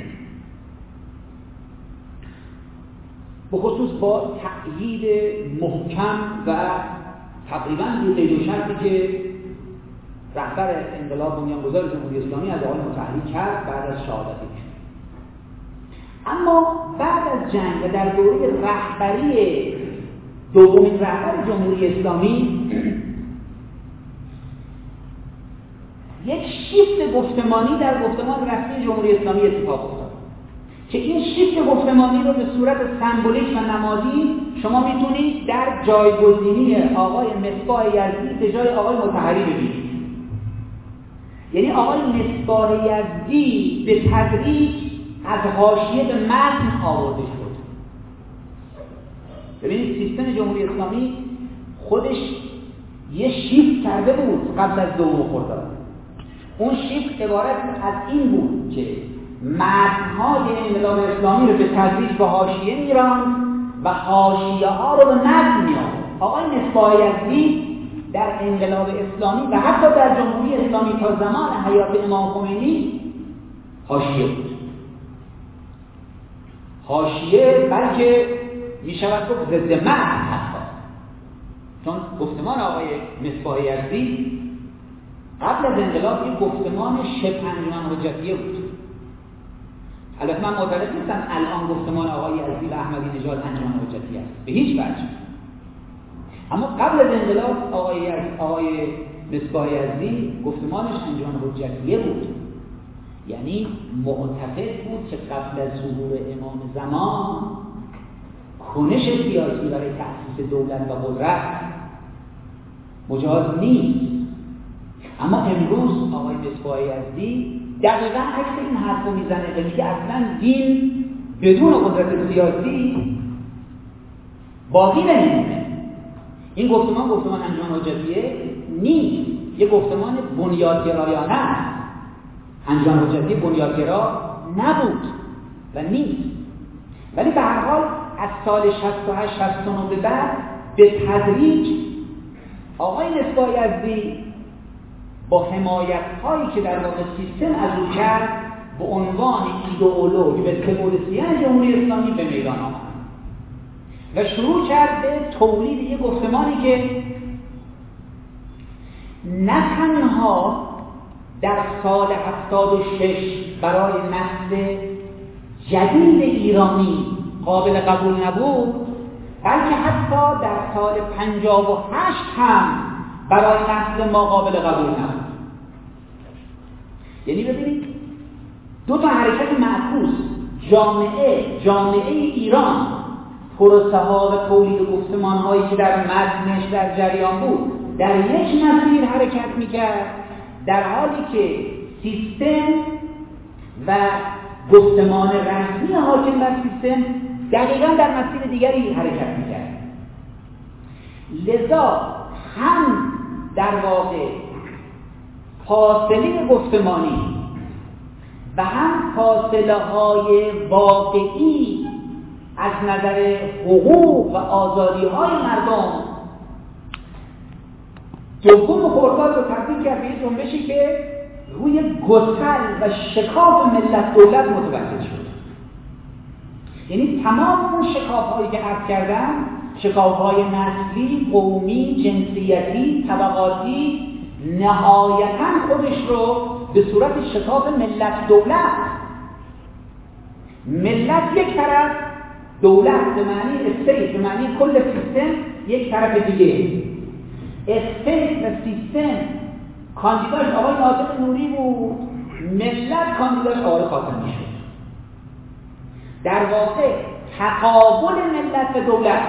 به خصوص با تأیید محکم و تقریباً بی قید و شرطی که رهبر انقلاب بنیانگذار جمهوری اسلامی از آقای مطهری کرد بعد از شهادتش. اما بعد از جنگ و در دوره رهبری دومین رهبر جمهوری اسلامی یک شیفت گفتمانی در گفتمان رسمی جمهوری اسلامی اتفاق افتاد که این شیفت گفتمانی رو به صورت سمبولیک و نمادین شما میتونید در جایگزینی آقای مصباح یزدی به جای آقای مطهری ببینید. یعنی آقای مصباح یزدی به تدریج از حاشیه به متن آورده شد. ببینید سیستم جمهوری اسلامی خودش یه شیفت کرده بود قبل از دوم خرداد. اون شیفت عبارت از این بود که متن‌های انقلاب اسلامی رو به تدریج به حاشیه می‌راند و حاشیه‌ها رو به متن می‌آورد. آقای مصباح یزدی در انقلاب اسلامی و حتی در جمهوری اسلامی تا زمان حیات امام خمینی حاشیه بود. حاشیه بلکه می‌شود گفت ضد متن حتی. چون گفتمان آقای مصباح یزدی قبل از انقلاب یک گفتمان شبه انجمن حجتیه بود. البته من معتقد نیستم الان گفتمان آقای یزدی و احمدی نژاد انجمن حجتی است، به هیچ وجه. اما قبل از انقلاب آقای آقای مصباح یزدی گفتمانش انجمن حجتیه بود، یعنی معتقد بود که قبل از ظهور امام زمان کنش سیاسی برای تأسیس دولت و قدرت مجاز نیست. اما امروز آقای مصباح یزدی دقیقاً عکس این حرف رو میزنه و میگه اصلا دین بدون قدرت سیاسی باقی نمیمونه. این گفتمان گفتمان انجمن حجتیه نیست، یک گفتمان بنیادگرایانه است. انجمن حجتی بنیادگرا نبود و نیست، ولی به هر حال از سال شصت و هشت شصت و نه به بعد به تدریج آقای مصباح یزدی با حمایت هایی که در واقع سیستم از او کرد به عنوان ایدئولوژ و تئوریسین جمهوری اسلامی به میدان آمد و شروع کرد به تولید یک گفتمانی که نه تنها در سال هفتاد و شش برای نسل جدید ایرانی قابل قبول نبود، بلکه حتی در سال پنجاه و هشت هم برای نسل ما قابل قبول نبود. یعنی ببینید دو تا حرکت معکوس، جامعه جامعه ایران پروسه ها و تولید گفتمان هایی که در متنش در جریان بود در یک مسیر حرکت میکرد، در حالی که سیستم و گفتمان رسمی حاکم بر سیستم دقیقاً در مسیر دیگری حرکت میکرد. لذا هم در واقع فاصله گفتمانی و هم فاصله های واقعی از نظر حقوق و آزادی های مردم دوم خرداد رو تبدیل کرد به یک جنبشی که روی گسل و شکاف ملت دولت متوجه شد. یعنی تمام اون شکاف هایی که عرض کردم، شکاف های نسلی، قومی، جنسیتی، طبقاتی، نهایتاً خودش رو به صورت شکاف ملت دولت، ملت یک طرف، دولت به معنی استیت به معنی کل سیستم یک طرف دیگه. استیت و سیستم کاندیداش آقای ناطق نوری بود، ملت کاندیداش آقای خاتمی شد. در واقع تقابل ملت و دولت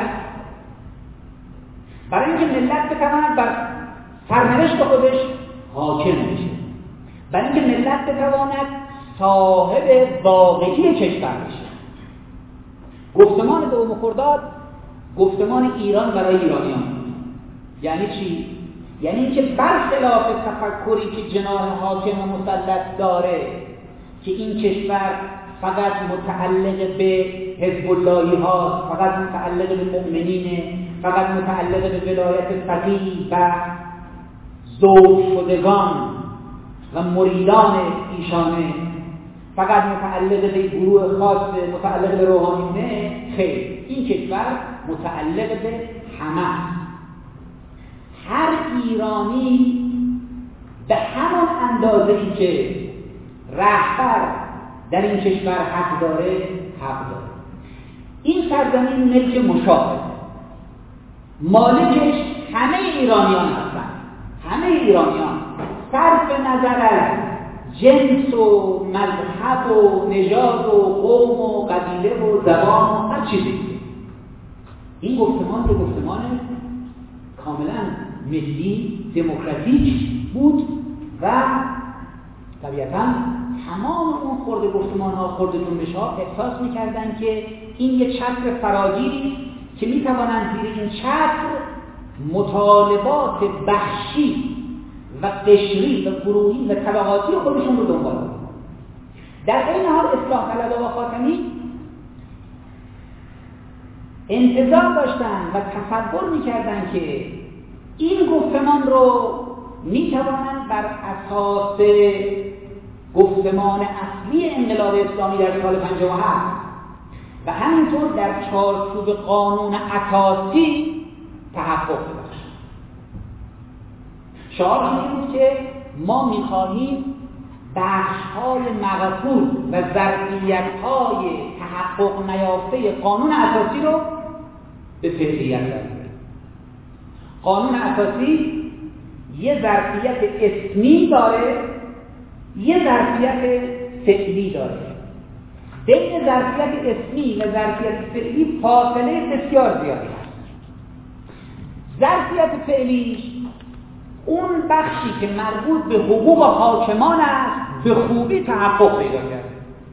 برای اینکه ملت بتواند بر سرنوشت خودش حاکم بشه، برای اینکه ملت بتواند صاحب واقعی کشور بشه. گفتمان دوم خرداد گفتمان ایران برای ایرانیان. یعنی چی؟ یعنی اینکه برخلاف تفکری که جناح حاکم و مسلط داره که این کشور فقط متعلق به حزب اللهی هاست، فقط متعلق به مؤمنینه، فقط متعلق به ولایت فقیه و ذوق شدگان و مریدان ایشانه، فقط متعلق به گروه خاص متعلق به روحانیونه. خیر، این کشور متعلق به همه. هر ایرانی به همان اندازه‌ای که رهبر در این کشور حق داره حق داره. این سرزمین ملک مشاهد، مالکش همه ایرانیان هستند. همه ایرانیان صرف نظر از جنس و مذهب و نژاد و قوم و قبیله و زبان و هر چیزی. این گفتمان به گفتمان کاملا ملی دموکراتیک بود و طبیعتاً تمام اون خورده گفتمان ها، خورده جنبش ها احساس می‌کردن که این یه چتر فراگیری که می‌توانند زیر این چتر مطالبات بخشی و قشری و گروهی و طبقاتی خودشون رو دنبال کنند. در این حال اصلاح طلبها و خاتمی انتظار داشتن و تصور می‌کردن که این گفتمان رو می‌توانند بر اساس گفتمان اصلی انقلاب اسلامی در سال پنجاه و هفت و همینطور در چارچوب قانون اساسی تحقق ببخشند. شعار این بود که ما می‌خواهیم بخش‌های مغفور و ظرفیت‌های تحقق نیافته قانون اساسی رو به فعلیت برداریم. قانون اساسی یه ظرفیت اسمی داره، یه ظرفیت فعلی داره. بین ظرفیت اسمی و ظرفیت فعلی فاصله بسیار زیادی هست. ظرفیت فعلی اون بخشی که مربوط به حقوق حاکمان است به خوبی تحقق پیدا کرده.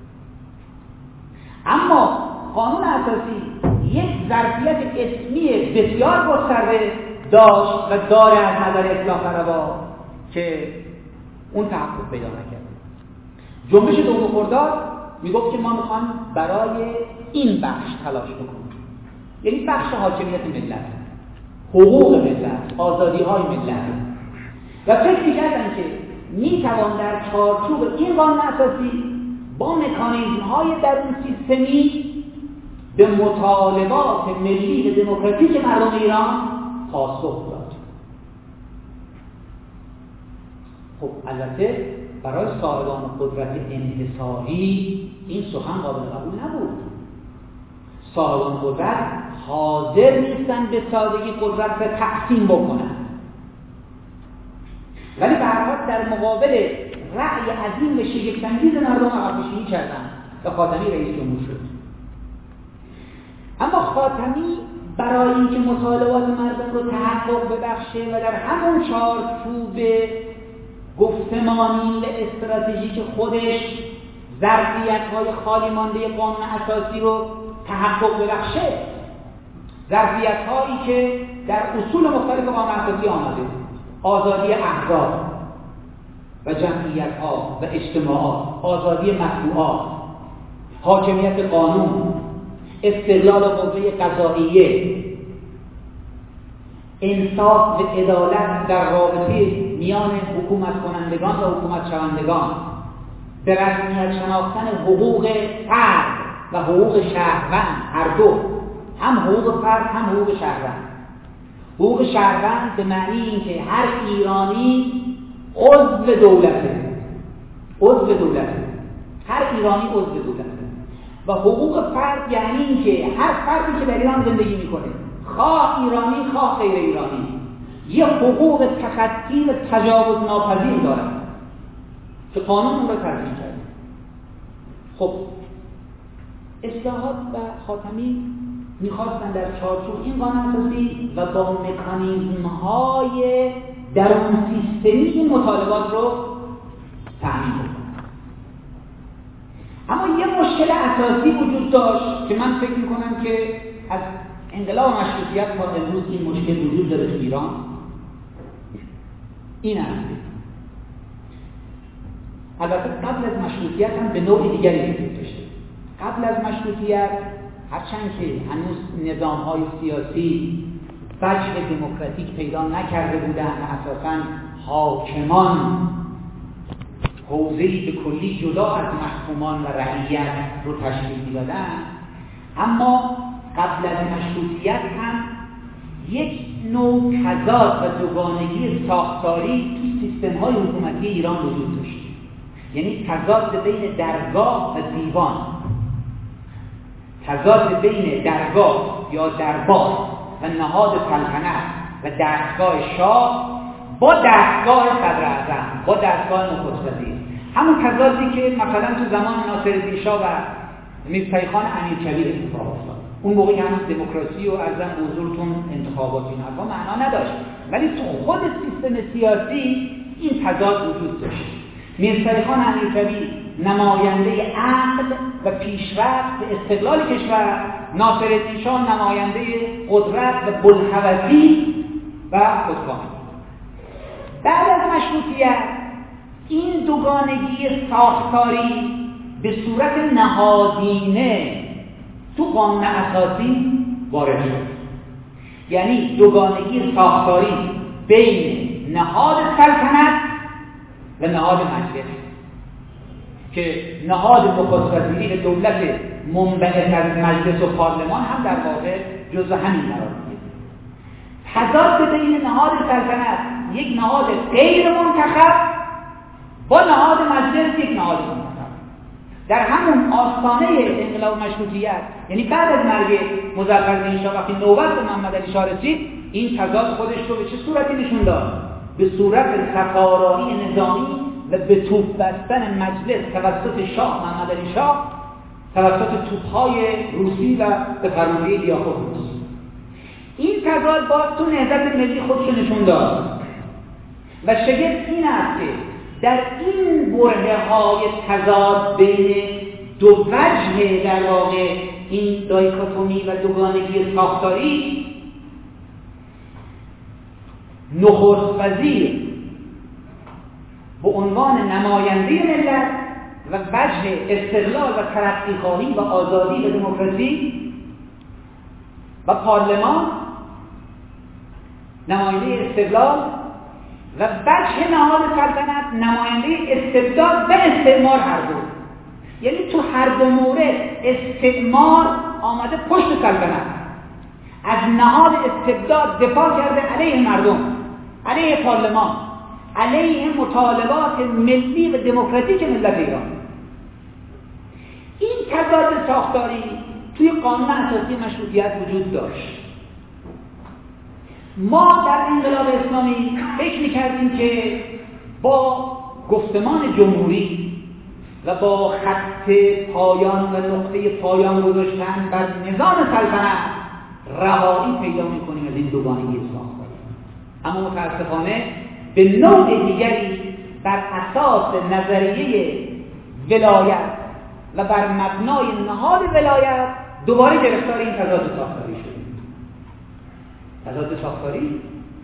اما قانون اساسی یک ظرفیت اسمی بسیار گسترده داشت و داره از نظر اصلاح طلبا که اون تحقق پیدا نکرده. جنبش دوم خرداد میگفت که ما میخوایم برای این بخش تلاش بکنیم، یعنی بخش حاکمیت ملت، حقوق ملت، آزادی های ملت، و فکر میکردن که میتوان در چارچوب این قانون اساسی با مکانیزم های درون سیستمی به مطالبات ملی و دموکراتیک مردم ایران پاسخ داد. خب البته برای صاحبان قدرت انحصاری این سخن قابل قبول نبود. صاحبان قدرت حاضر نیستن به سادگی قدرت را تقسیم بکنن، ولی به هر حال در مقابل رأی عظیم و شگفت‌انگیز مردم عقب‌نشینی کردن و خاتمی رئیس جمهور شد. اما خاتمی برای اینکه مطالبات مردم رو تحقق ببخشه و در همون چارچوب گفتمانی و استراتژیک خودش ظرفیت‌های خالی مانده قانون اساسی رو تحقق ببخشه، ظرفیت‌هایی که در اصول مختلف قانون اساسی آمده، آزادی احزاب و جمعیت‌ها و اجتماعات، آزادی مطبوعات، حاکمیت قانون، استقلال قوه قضاییه، انصاف و عدالت در رابطه میان حکومت کنندگان و حکومت شوندگان، به رسمیت شناختن حقوق فرد و حقوق شهروند، هر دو، هم حقوق فرد هم حقوق شهروند. حقوق شهروند به معنی اینکه هر ایرانی عضو دولته، عضو دولته، هر ایرانی عضو دولته. و حقوق فرد یعنی اینکه هر فردی که در ایران زندگی میکنه، خواه ایرانی خواه غیر ایرانی، یه حقوق تخطی و تجاوز ناپذیر داره که قانون اون رو تضمین کرده. خب اصلاحات و خاتمی میخواستن در چارچوب این قانون اساسی و با مکانیزم های درون سیستمی این مطالبات رو تأمین کنن. اما یه مشکل اساسی وجود داشت که من فکر میکنم که از انقلاب مشروطیت تا امروز این مشکل وجود داره تو ایران. این است البته قبل از مشروطیت هم به نوع دیگری وجود داشته. قبل از مشروطیت هرچند که هنوز نظام‌های سیاسی وجه دموکراتیک پیدا نکرده بودند و اساساً حاکمان حوزه‌ای به کلی جدا از محکومان و رعیت رو تشکیل می‌دادند، اما قبل از مشروطیت هم یک نوع تضاد و دوگانگی ساختاری تو سیستم‌های حکومتی ایران وجود داشت. یعنی تضاد بین درگاه و دیوان، تضاد بین درگاه یا دربار و نهاد سلطنت و دستگاه شاه با دستگاه صدراعظم، با دستگاه نخست وزیر. همون تضادی که مثلا تو زمان ناصرالدین شاه و میرزایی خان امیرکبیر اتفاق افتاد. اون موقع هنوز دموکراسی و ارزم حضورتون انتخابات این حرفا معنا نداشت، ولی تو خود سیستم سیاسی این تضاد وجود داشت. میرزایی خان امیرکبیر نماینده عقل و پیشرفت و استقلال کشور، ناصرالدین شاه نماینده قدرت و بلحوثی و خودکامگی. بعد از مشروطیت این دوگانگی ساختاری به صورت نهادینه تو قانون اساسی وارد شد. یعنی دوگانگی ساختاری بین نهاد سلطنت و نهاد مجلس که نهاد نخست وزیری دولت منبعث از مجلس و پارلمان هم در واقع جزء همین قرار می‌گیره. تضاد بین نهاد سلطنت یک نهاد غیر منتخب با نهاد مجلس یک نهاد منتخب در همون آستانه انقلاب مشروطیت، یعنی بعد از مرگ مظفرالدین شاه وقتی نوبت به محمد علی شاه رسید، این تضاد خودش رو به چه صورتی نشون داد؟ به صورت سفارایی نظامی و به توپ بستن مجلس توسط شاه محمد علی شاه توسط توپ‌های روسی و به فرمانده لیاخت روسی. این تضاد باز تو نهضت ملی خودش نشون داد و شگفت این است که در این برهه‌های تضاد بین دو وجه در واقع این دایکاتومی و دوگانگی ساختاری، نخست وزیر به عنوان نماینده ملت و وجه استقلال و ترقی‌خواهی و آزادی و دموکراسی و پارلمان نماینده استقلال و وجه نهاد سلطنت نماینده استبداد و استعمار هر دو. یعنی تو هر دو مورد استعمار آمده پشت سلطنت، از نهاد استبداد دفاع کرده علیه مردم، علیه پارلمان، علیه مطالبات ملی و دموکراتیک ملت ایران. این تضاد ساختاری توی قانون اساسی مشروطیت وجود داشت. ما در انقلاب اسلامی فکر می‌کردیم که با گفتمان جمهوری و با خط پایان و نقطه پایان گذاشتن بر نظام سلطنت رهایی پیدا می‌کنیم از این دوگانگی ساختاری. اما متأسفانه به نوع دیگری بر اساس نظریه ولایت و بر مبنای نهاد ولایت دوباره گرفتار این تضاد ساختاری شدیم. تضاد ساختاری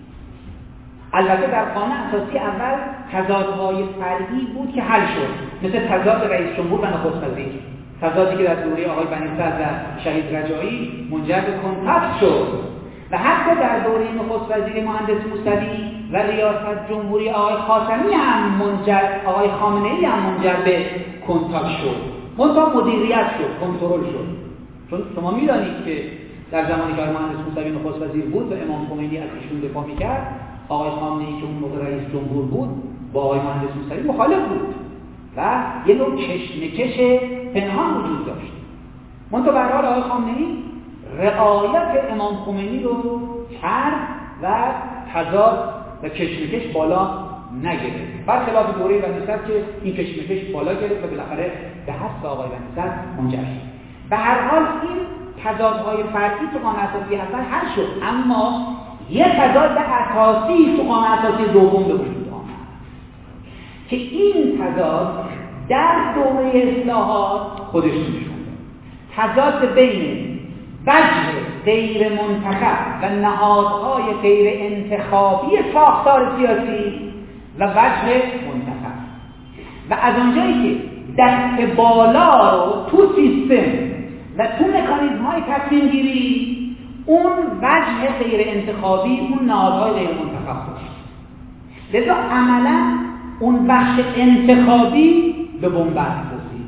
البته در قانون اساسی اول تضادهای فرعی بود که حل شد، مثل تضاد رئیس جمهور و نخست وزیر، تضادی که در دوره آقای بنی صدر و شهید رجایی منجر به کنتاکت شد و حتی در دوره نخست وزیر مهندس موسوی و ریاست جمهوری آقای خاتمی هم منجر آقای خامنه‌ای هم منجر به کنتاکت شد، منتها مدیریت شد، کنترل شد. چون شما می‌دانید که در زمانی که آقای مهندس موسوی نخست وزیر بود و امام خمینی از ایشون دفاع می‌کرد، آقای خامنه‌ای که اون موقع رئیس جمهور بود با آقای مهندس موسوی مخالف بود و یه نوع کشمکش پنهان وجود داشت. منتها به هر حال آقای خامنه‌ای رعایت امام خمینی رو کرد و تضاد و کشمکش بالا نگرفت، برخلاف دوره بنی صدر که این کشمکش بالا گرفت و بالاخره به حذف آقای بنی صدر منجر شد. به هر حال این تضادهای فرعی تو قانون اساسی اول حل شد، اما یک تضاد اساسی تو قانون اساسی دوم به وجود آمد که این تضاد در دوره اصلاحات خودش نشون داد. تضاد بین وجه غیر منتخب و نهادهای غیر انتخابی ساختار سیاسی و وجه منتخب، و از اونجایی که دست بالا رو تو سیستم و تو مکانیزم های تصمیم گیری اون وجه غیر انتخابی، اون نهادهای غیر منتخب داشت، لذا عملا اون بخش انتخابی به بنبست رسید.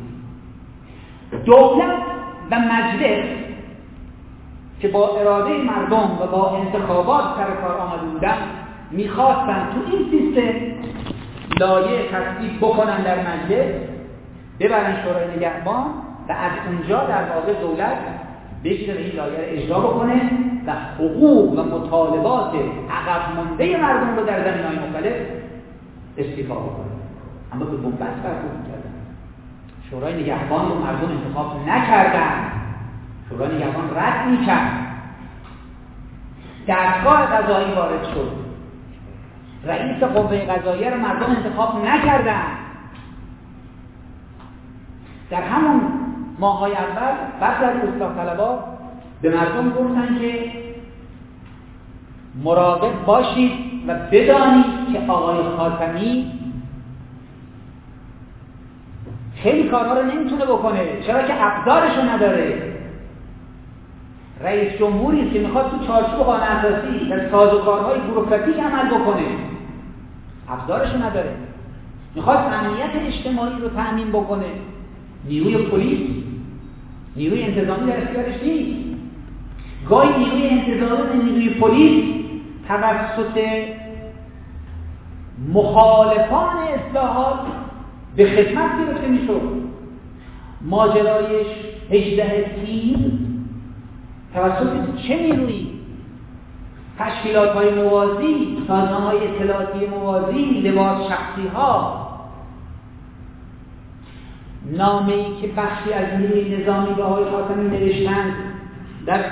دولت و مجلس که با اراده مردم و با انتخابات سر کار آمده بودن میخواستن تو این سیستم لایه تصویب بکنن در مجلس، ببرن شورای نگهبان و از اونجا در واقع دولت بگیره این لایه رو اجرا بکنه و حقوق و مطالبات عقب مانده مردم رو در زمینه‌های مختلف استیفا بکنه. اما به بنبست برخورد کردن. شورای نگهبان رو مردم انتخاب نکردن، شورای نگهبان رد می‌کرد. دستگاه قضایی وارد شد، رئیس قوه قضاییه رو مردم انتخاب نکردن. در همون ماه‌های اول بعد از اصلاح طلبها به مردم گفتن که مراقب باشید و بدانید که آقای خاتمی خیلی کارها رو نمیتونه بکنه، چرا که ابزارشو نداره. رئیس جمهوری است که میخواد تو چارچوب قانون اساسی و سازوکارهای بوروکراتیک عمل بکنه، ابزارشو نداره. میخواد امنیت اجتماعی رو تأمین بکنه، نیروی پلیس، نیروی انتظامی در اختیارش نیست. گاهی نیروی انتظامی و نیروی پلیس توسط مخالفان اصلاحات به خدمت گرفته میشد. ماجرای هجده تیر توسط چه نیرویی؟ تشکیلات‌های موازی، سازمان‌های اطلاعاتی موازی، لباس شخصی‌ها. نامه‌ای که بخشی از نیروی نظامی به آقای خاتمی نوشتند در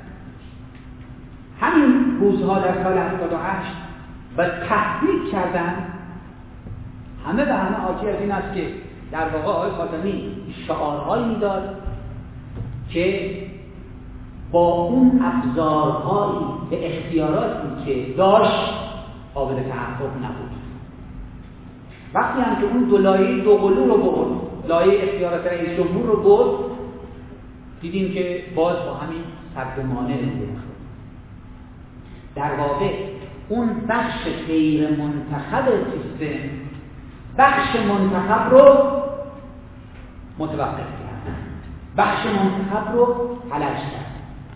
همین روزها در سال هفتاد و هشت و تهدید کردند، همه به همه حاکی از این است که در واقع آقای خاتمی شعارهایی میداد که با اون ابزارهایی به اختیاراتی که داشت قابل تحقق نبود. وقتی هم که اون دو لایه دوقلو رو برد، لایه اختیارات رئیس جمهور رو برد، دیدیم که باز با همین سد مانع رو برد. در واقع اون بخش غیر منتخب سیستم بخش منتخب رو متوقف کرد، بخش منتخب رو حلش کرد.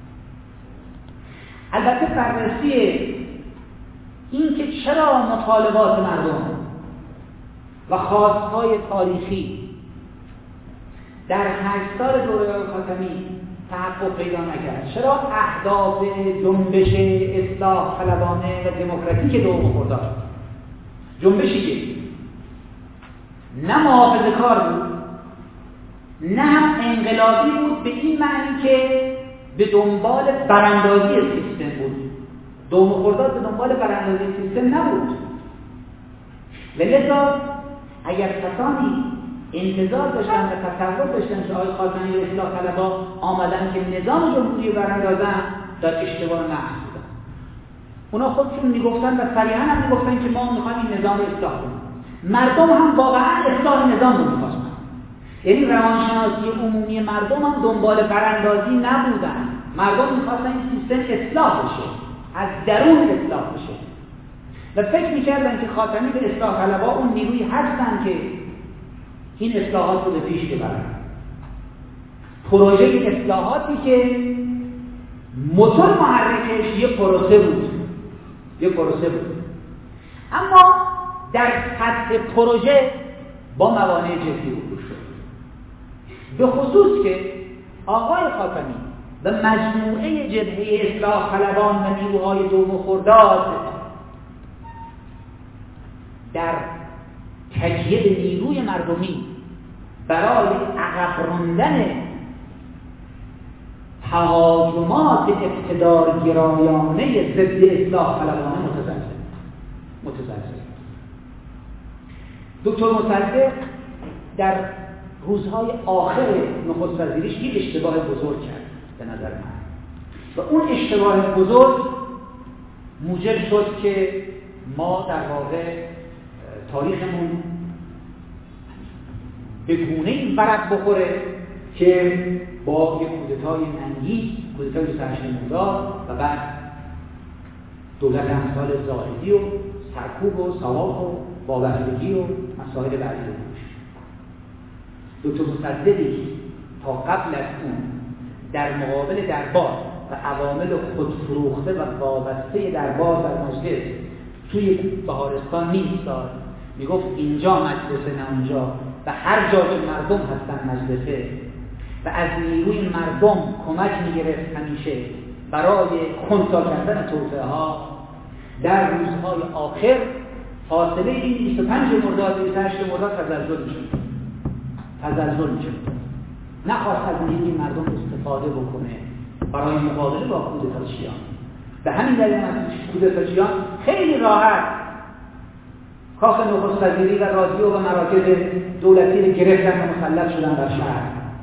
البته بررسی این که چرا مطالبات مردم و خواستهای تاریخی در هشت سال دوره خاتمی تحقق پیدا نکرد، چرا اهداف جنبش اصلاح طلبانه و دموکراتیک دوم خرداد، جنبشی که نه محافظه کار بود نه هم انقلابی بود به این معنی که به دنبال براندازی سیستم بود. دوم خرداد به دنبال براندازی سیستم نبود. لذا اگر کسانی انتظار داشتن و تصور داشتن که آقای خاتمی و اصلاح طلبها آمدن که نظام جمهوری رو براندازن، در اشتباه محض بودن. اونا خودشون میگفتن و صریحا هم میگفتن که ما میخوایم این نظام رو اصلاح کنیم. مردم هم واقعا اصلاح نظام رو میخواستن. یعنی روانشناسی عمومی مردم هم دنبال براندازی نبودن. مردم میخواستن این سیستم اصلاح بشه، از درون اصلاح بشه و فکر میکردن که خاتمی به اصلاح طلبها اون نیروی هستن که این اصلاحات رو به پیش ببرن. پروژه اصلاحاتی که موتور محرکش یه پروسه بود یه پروسه بود اما در سطح پروژه با موانع جدی روبرو شد. به خصوص که آقای خاتمی و مجموعه جبهه اصلاح طلبان و نیروهای دوم خرداد در تجیه به نیروی مردمی برای عقب راندن تهاجمات اقتدارگرایانه ضد اصلاح طلبانه متزلزل متزلزل دکتر مصدق در روزهای آخر نخست وزیریش یک اشتباه بزرگ کرد به نظر من و اون اشتباه بزرگ موجب شد که ما در واقع تاریخمون به گونه این برق بخوره که با یک کودتای ننگی، کودتای سرشت مرداد و بعد دولت امثال زاهدی و سرکوب و سواق و وابستگی و مسائل بعدی رو بوش. دکتر مصدقی تا قبل از اون در مقابل دربار و عوامل خودفروخته و وابسته دربار در مجلس توی بهارستان می‌ایستاد، میگفت اینجا مجلسه نه اونجا و هر جا که مردم هستن مجلسه و از نیروی مردم کمک میگرفت همیشه برای خنثی کردن توطئه ها. در روزهای آخر فاصله این بیست و پنج مرداد بیست و هشت مرداد تزلزل میشد تزلزل میشد نخواست از نیروی مردم استفاده بکنه برای مقابله با کودتاچیان. به همین دلیل کودتاچیان خیلی راحت کاخ نخست وزیری و رادیو و مراکز دولتی رو گرفتن و مسلط شدن بر شهر.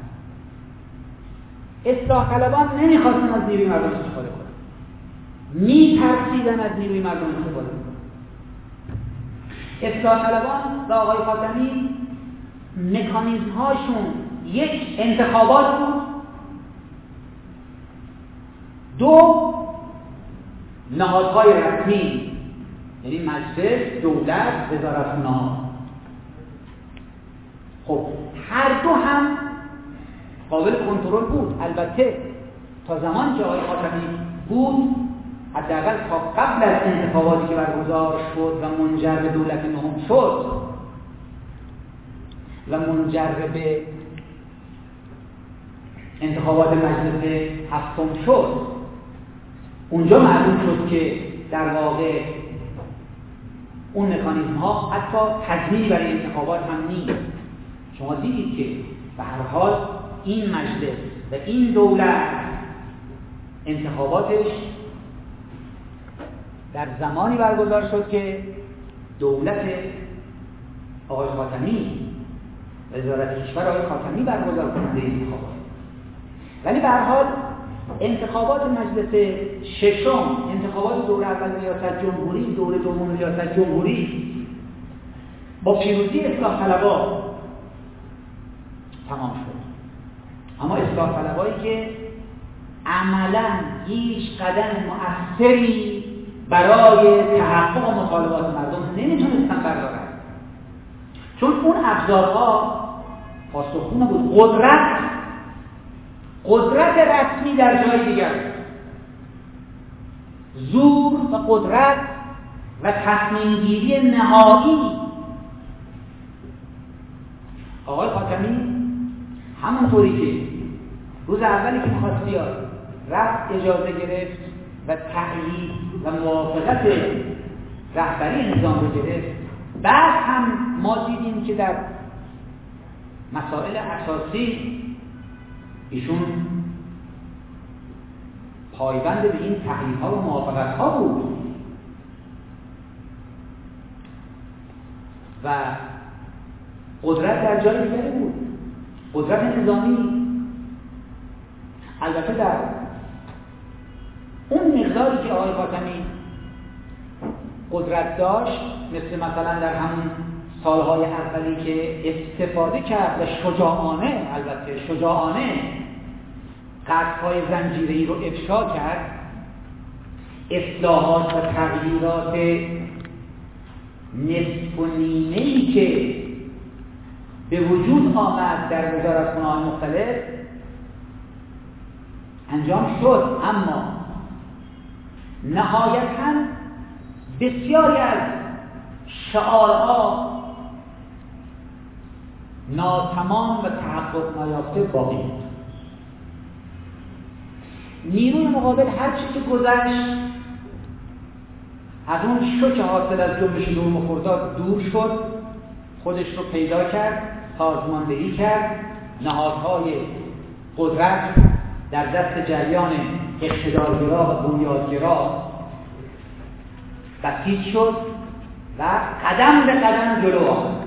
اصلاح طلبان نمیخواستن از نیروی مردم استفاده کنن، میترسیدن از نیروی مردم استفاده کنن. اصلاح طلبان و آقای خاتمی مکانیزم هاشون یک انتخابات بود، دو نهادهای رسمی یعنی مجلس، دولت، وزارتخانه‌ها. خب هر دو هم قابل کنترل بود. البته تا زمان که آقای خاتمی بود حداقل تا قبل از انتخاباتی که برگزار شد و منجر به دولت نهم شد و منجر به انتخابات مجلس هفتم شد، اونجا معلوم شد که در واقع اون مکانیزم ها حتی تضمینی برای انتخابات هم نیست. شما دیدید که به هر حال این مجلس و این دولت انتخاباتش در زمانی برگزار شد که دولت آقای خاتمی، وزارت کشور آقای خاتمی برگزار کننده انتخابات. ولی به هر حال انتخابات مجلس ششم، انتخابات دوره اول ریاست جمهوری، دوره دوم ریاست جمهوری با پیروزی اصلاح طلبها تمام شد. اما اصلاح طلبهایی که عملاً هیچ قدم مؤثری برای تحقق مطالبات مردم نمیتونستن بردارن، چون اون ابزارها پاسخگو نبود. قدرت قدرت رسمی در جای دیگر، زور و قدرت و تصمیم گیری نهایی. آقای خاتمی همونطوری که روز اولی که می‌خواست بیاد رفت اجازه گرفت و تأیید و موافقت رهبری نظام رو گرفت، بعد هم ما دیدیم که در مسائل اساسی ایشون پایبند به این تحریم‌ها و موافقت‌ها بود و قدرت در جای دیگری بود، قدرت نظامی. البته در اون مقداری که آقای خاتمی قدرت داشت، مثل مثلا در همون سالهای اولی که استفاده کرد و شجاعانه، البته شجاعانه قطعهای زنجیره‌ای رو افشا کرد، اصلاحات و تغییرات نصف و نیمه‌ای که به وجود آمد در وزارتخانه‌های مختلف انجام شد، اما نهایتاً بسیاری از شعارها ناتمام و تحقق نیافته باقی بود. نیروی مقابل هر چی که گذشت از اون شوک حاصل از جنبش نهم خرداد دور شد، خودش رو پیدا کرد، سازماندهی کرد، نهادهای قدرت در دست جریان اقتدارگرا و بنیادگرا بسیج شد و قدم به قدم جلو آمد.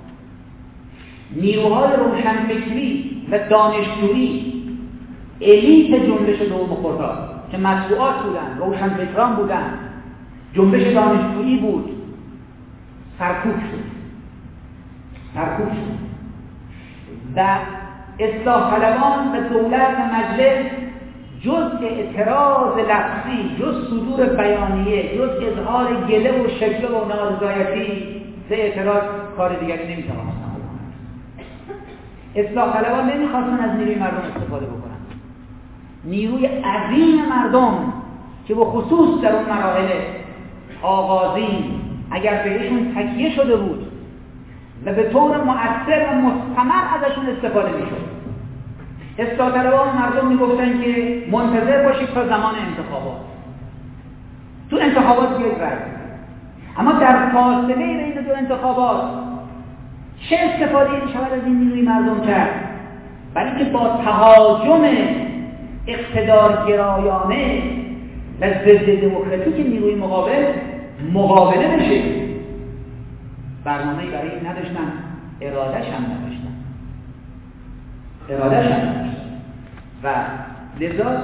نیروهای روشنفکری و دانشجویی، الیت جنبش نهم خرداد که مطبوعات بودن، روشنفکران بودن، جنبش دانشجویی بود، سرکوب شد سرکوب شد و اصلاح طلبان و دولت و مجلس جز اعتراض لفظی، جز صدور بیانیه، جز اظهار گله و شکوه و نارضایتی به اعتراض کار دیگری نمی‌توانستند بکنند. اصلاح طلبان نمی‌خواستن از نیروی مردم استفاده بکنند. نیروی عظیم مردم که به خصوص در اون مراحل آغازین اگر بهشون تکیه شده بود و به طور مؤثر و مستمر ازشون استفاده می‌شد. اصلاح طلبان مردم میگفتن که منتظر باشید تا زمان انتخابات، تو انتخابات بیاید رای بدید. اما در فاصله بین دو انتخابات چه استفاده میشود از این نیروی مردم کرد؟ ولی که با تهاجم اقتدارگرایانه و ضد دموکراتیک نیروی مقابل مقابله بشه. برنامه‌ای برای این نداشتن، اراده‌اش هم نداشتن اراده‌اش هم نداشتن و لذا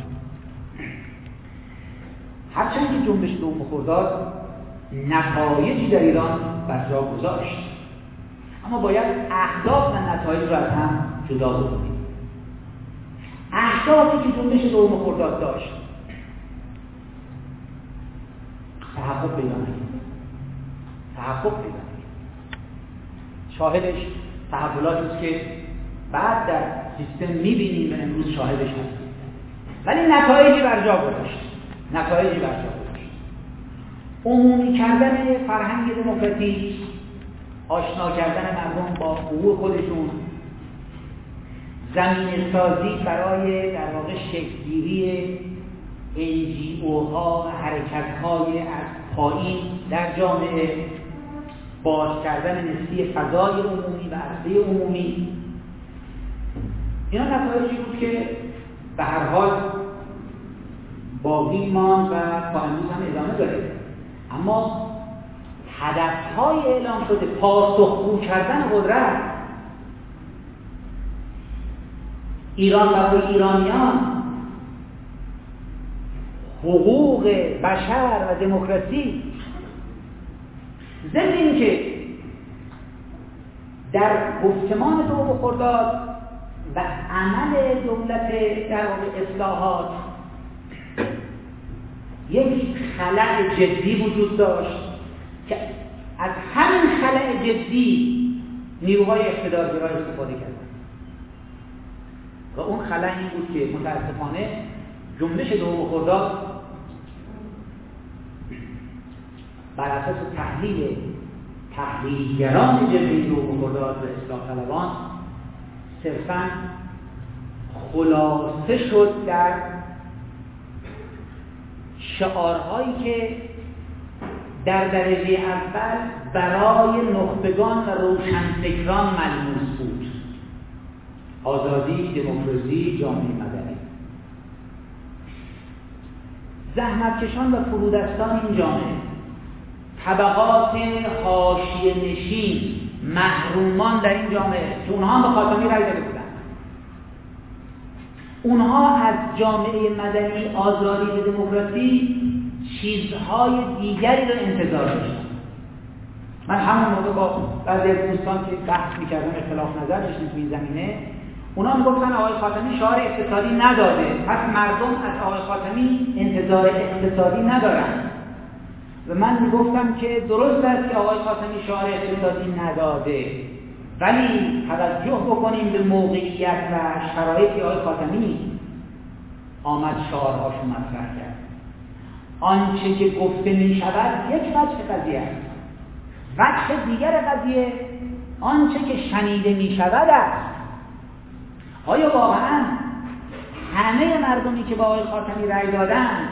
هرچند که جنبش نهم خرداد نتایجی در ایران بر جا گذاشت، اما باید اهداف و نتایج را از هم جدا بکنیم. اهدافی که جنبش نهم خرداد داشت تحقق پیدا نکرد تحقق پیدا نکرد شاهدش تحولاتی است که بعد در سیستم می‌بینیم و امروز شاهدش هستیم، ولی نتایجی بر جا گذاشت. نتایجی برجا گذاشت. عمومی کردن فرهنگ دموکراتیک، آشنا کردن مردم با حقوق خودشون، زمینه سازی برای در واقع شکل‌گیری ان جی او ها و حرکت‌های از پایین در جامعه، باز کردن نسبی فضای عمومی و عرصه عمومی، اینا نتایجی بود که به هر حال باقی ماند و تا امروز هم ادامه داره. اما هدف‌های اعلام شده، پاسخگو کردن قدرت، ایران برای ایرانیان، حقوق بشر و دموکراسی، ضمن اینکه در گفتمان دو خرداد و عمل دولت در واقع اصلاحات یک خلأ جدی وجود داشت که از همین خلأ جدی نیروهای اقتدارگرا استفاده کردند و اون خلأ این بود که متاسفانه جنبش دوم خرداد بر اساس تحلیل تحلیلگران جبهه دوم خرداد و اصلاح طلبان صرفاً خلاصه شد در شعارهایی که در درجه اول برای نخبگان و روشنفکران ملموس بود: آزادی، دموکراسی، جامعه مدنی. زحمتکشان و فرودستان این جامعه، طبقات حاشیه نشین، محرومان در این جامعه که اونها هم به خاتمی رای داده بودن، اونها از جامعه مدنی، آزادی و دموکراسی چیزهای دیگری رو انتظار داشتن. من همون موقع با بعضی از دوستان که بحث می‌کردم، اختلاف نظر داشتیم توی زمینه، اونا میگفتن آقای خاتمی شعار اقتصادی نداده، پس مردم از آقای خاتمی انتظار اقتصادی ندارن. و من میگفتم که درست است که آقای خاتمی شعار اقتصادی نداده، ولی توجه بکنیم به موقعیت و شرایطی آقای خاتمی آمد شعارهاشو مطرح کرد. آنچه که گفته می شود یک وجه قضیه است، وجه دیگر قضیه آنچه که شنیده می شود است. آیا واقعا همه مردمی که با آقای خاتمی رأی دادند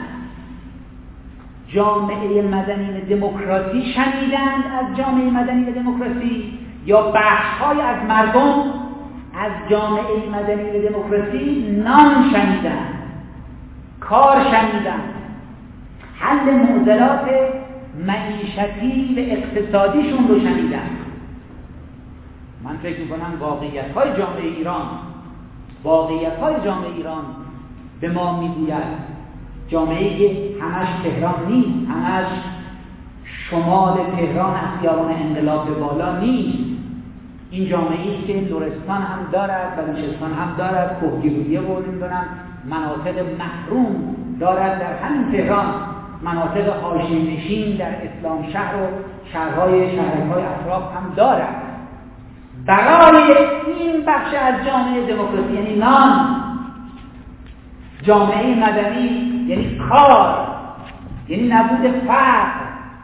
جامعه مدنی و دموکراسی شنیدند از جامعه مدنی و دموکراسی، یا بخش‌های از مردم از جامعه مدنی و دموکراسی نام شنیدند، کار شنیدند، حل معضلات معیشتی و اقتصادیشون رو شنیدند؟ من فکر می‌کنم واقعیت‌های جامعه ایران واقعیت‌های جامعه ایران به ما می‌گوید جامعه‌ای که همش تهران نیست، همش شمال تهران از خیابان انقلاب به بالا نیست. این جامعه‌ای که لرستان هم دارد، بلوچستان هم دارد، کوهگیرویه و نمی‌دونم مناطق محروم دارد. در همین تهران مناطق حاشیه‌نشین در اسلام شهر و شهرهای شهرهای اطراف هم دارد. برای این بخش از جامعه دموکراسی، یعنی نان، جامعه مدنی یعنی کار، یعنی نبود فقر،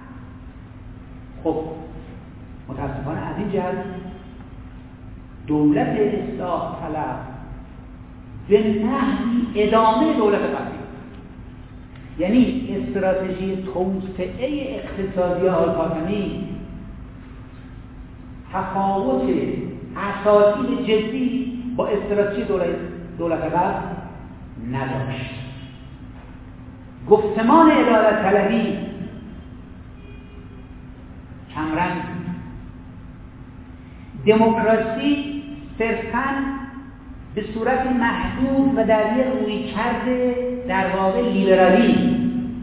خب متاسفانه از این جهت دولت اصلاح طلب به نحوی ادامه دولت قبلی، یعنی استراتژی توسعه اقتصادی آقای خاتمی تفاوت اساسی جدی با استراتژی دولت دولت قبل نداشت. گفتمان عدالت طلبی کمرنگ، دموکراسی صرفاً به صورت محدود و در یک رویکرد در واقع لیبرالی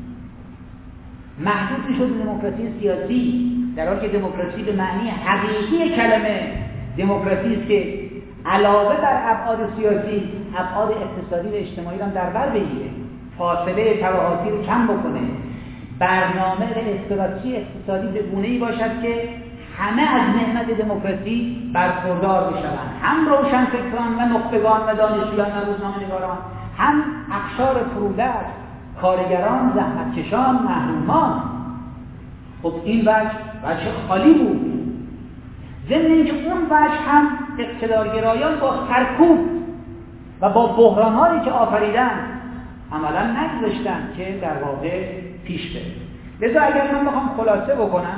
محدود میشد دموکراسی سیاسی، در حالی که دموکراسی به معنی حقیقی کلمه دموکراسی است که علاوه بر ابعاد سیاسی ابعاد اقتصادی و اجتماعی را در بر بگیره، فاصله طبقاتی رو کم بکنه، برنامه و استراتژی اقتصادی به گونه‌ای باشد که همه از نعمت دموکراسی برخوردار بشوند، هم روشنفکران و نخبگان و دانشجویان و روزنامه‌نگاران، هم اقشار فرودست کارگران، زحمتکشان، محرومان. خب این وجه وجه خالی بود. ضمن اینکه اون وجه هم اقتدارگرایان با سرکوب و با بحران‌هایی که آفریدن عملا نگذاشتن که در واقع پیش بره. لذا اگر من بخوام خلاصه بکنم،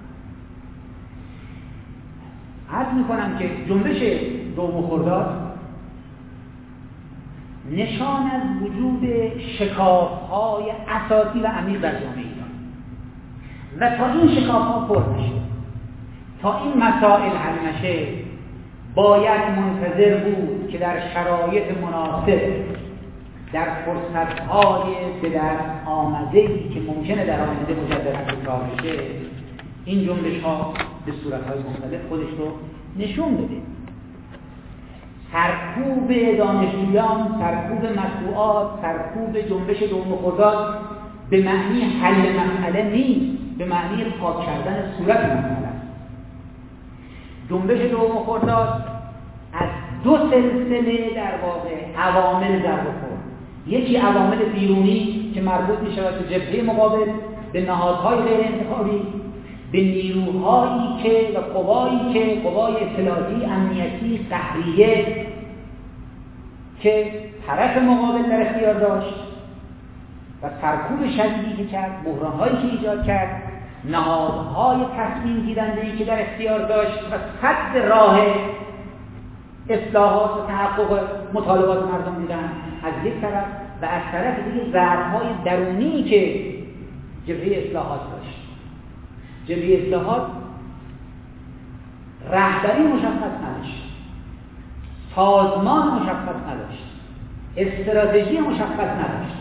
عرض میکنم که جنبش دوم خرداد نشان از وجود شکاف‌های اساسی و عمیق در جامعه ایران و تا این شکاف‌ها پر نشه، تا این مسائل حل نشه، باید منتظر بود که در شرایط مناسب، در فرصت‌های به دست آمده‌ای که ممکنه در آینده مجددا تکرار بشه، این جنبش‌ها به صورت‌های مختلف خودش رو نشون بده. سرکوب دانشجویان، سرکوب مطبوعات، سرکوب جنبش دوم خرداد به معنی حل مسئله نیست، به معنی پاک کردن صورت مسئله است. جنبش دوم خرداد از دو سلسله در واقع عوامل ضربه خورد. یکی عوامل بیرونی که مربوط می شود به جبهه مقابل، به نهادهای غیر انتخابی، به نیروهایی که و قوایی که قوای اطلاعاتی، امنیتی، سحریه که طرف مقابل در اختیار داشت و سرکوب شدیدی که کرد، بحران‌هایی که ایجاد کرد، نهادهای تصمیم گیرنده‌ای که در اختیار داشت و سد راه اصلاحات و تحقق مطالبات مردم بودن از یک طرف، و از طرف دیگه ضعف‌های درونی که جبهه اصلاحات داشت. جبهه اصلاحات رهبری مشخص نداشت، سازمان مشخص نداشت، استراتژی مشخص نداشت.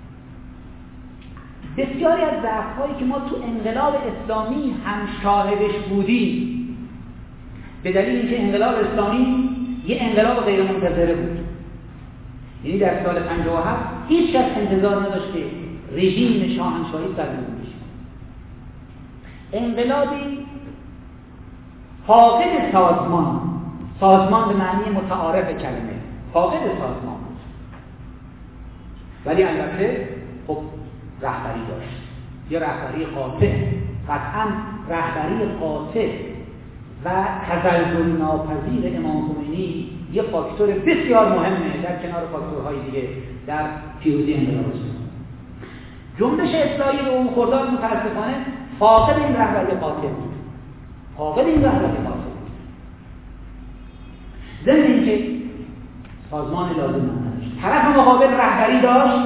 بسیاری از ضعف‌هایی که ما تو انقلاب اسلامی هم شاهدش بودیم، به دلیل اینکه انقلاب اسلامی یه انقلاب غیر منتظره بود. یعنی در سال پنجاه و هفت هیچ کس انتظار نداشت که رژیم شاهنشاهی سرنگون بشه. انقلابی فاقد سازمان، سازمان به معنی متعارف کلمه، فاقد سازمان بود، ولی البته خب رهبری داشت، یه رهبری قاطع. قطعا رهبری قاطع و تزلزل ناپذیر امام خمینی یه فاکتور بسیار مهمه در کنار فاکتورهای دیگه در پیروزی انقلاب اسلامی. جنبش اصلاحی دوم خرداد متاسفانه فاقد این رهبری قاطع بود، فاقد این رهبری قاطع بود. ضمن اینکه سازمان لازم نداشت، طرف مقابل رهبری داشت،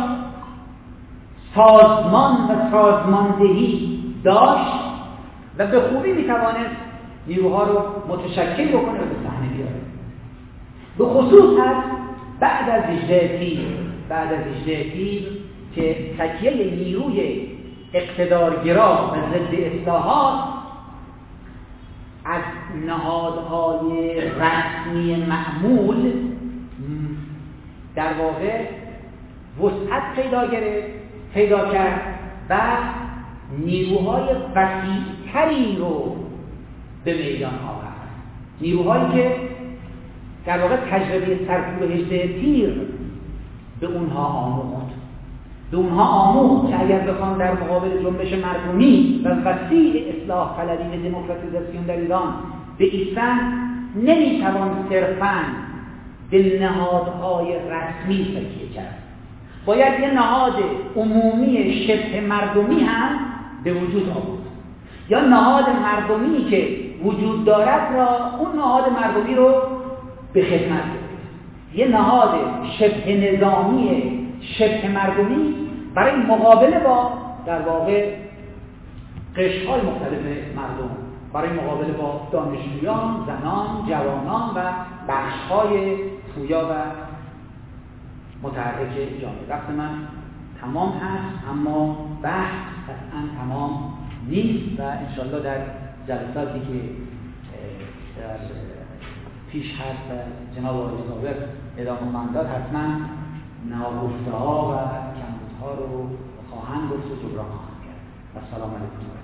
سازمان و سازماندهی داشت و به خوبی میتوانست نیروها رو متشکل بکنه و به صحنه بیاره. به خصوص از بعد از هجده تیر، بعد از هجده تیر که تکیه نیروی اقتدارگرا و ضد اصلاحات از نهادهای رسمی معمول در واقع وسعت پیدا گرفت، پیدا کرد و نیروهای وسیع‌تری رو به میدان آورد. نیروهایی که در واقع تجربه سرکوب هجده تیر به اونها آموخت. به اونها آموخت که اگر بخوان در مقابل جنبش مردمی و وسیع اصلاح طلبی و دموکراتیزاسیون در ایران بایستند، نمیتوان صرفاً به نهادهای رسمی تکیه کرد. باید یه نهاد عمومی شبه مردمی هم به وجود آورد، یا نهاد مردمی که وجود دارد را اون نهاد مردمی رو به خدمت گرفت. یه نهاد شبه نظامی شبه مردمی برای مقابله با در واقع قشرهای مختلف مردم، برای مقابله با دانشجویان، زنان، جوانان و بخش‌های پویا و متحرک جامعه. وقت من تمام هست، اما بحث قطعاً تمام نیست و انشالله در جلساتی که در پیش هست و جناب آقای صابر ادامه خواهند داد، حتما ناگفته‌ها و کمبودها رو خواهند گفت و جبران خواهند کرد. السلام علیکم.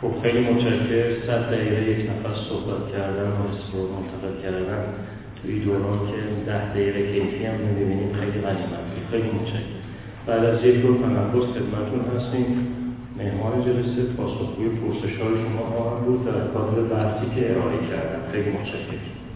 خب خیلی متشکرم. صد دقیقه یک نفس صحبت کردن و حس رو منتقل کردن توی دوران که ده دقیقه کیفی هم نمی‌بینیم خیلی غنیمت. خیلی متشکرم. بعد از یک دور تنفس خدمتتون هستیم. مهمان جلسه پاسخگوی پرسش‌های شما خواهند بود در کادر بحثی که ارائه کردن. خیلی متشکرم.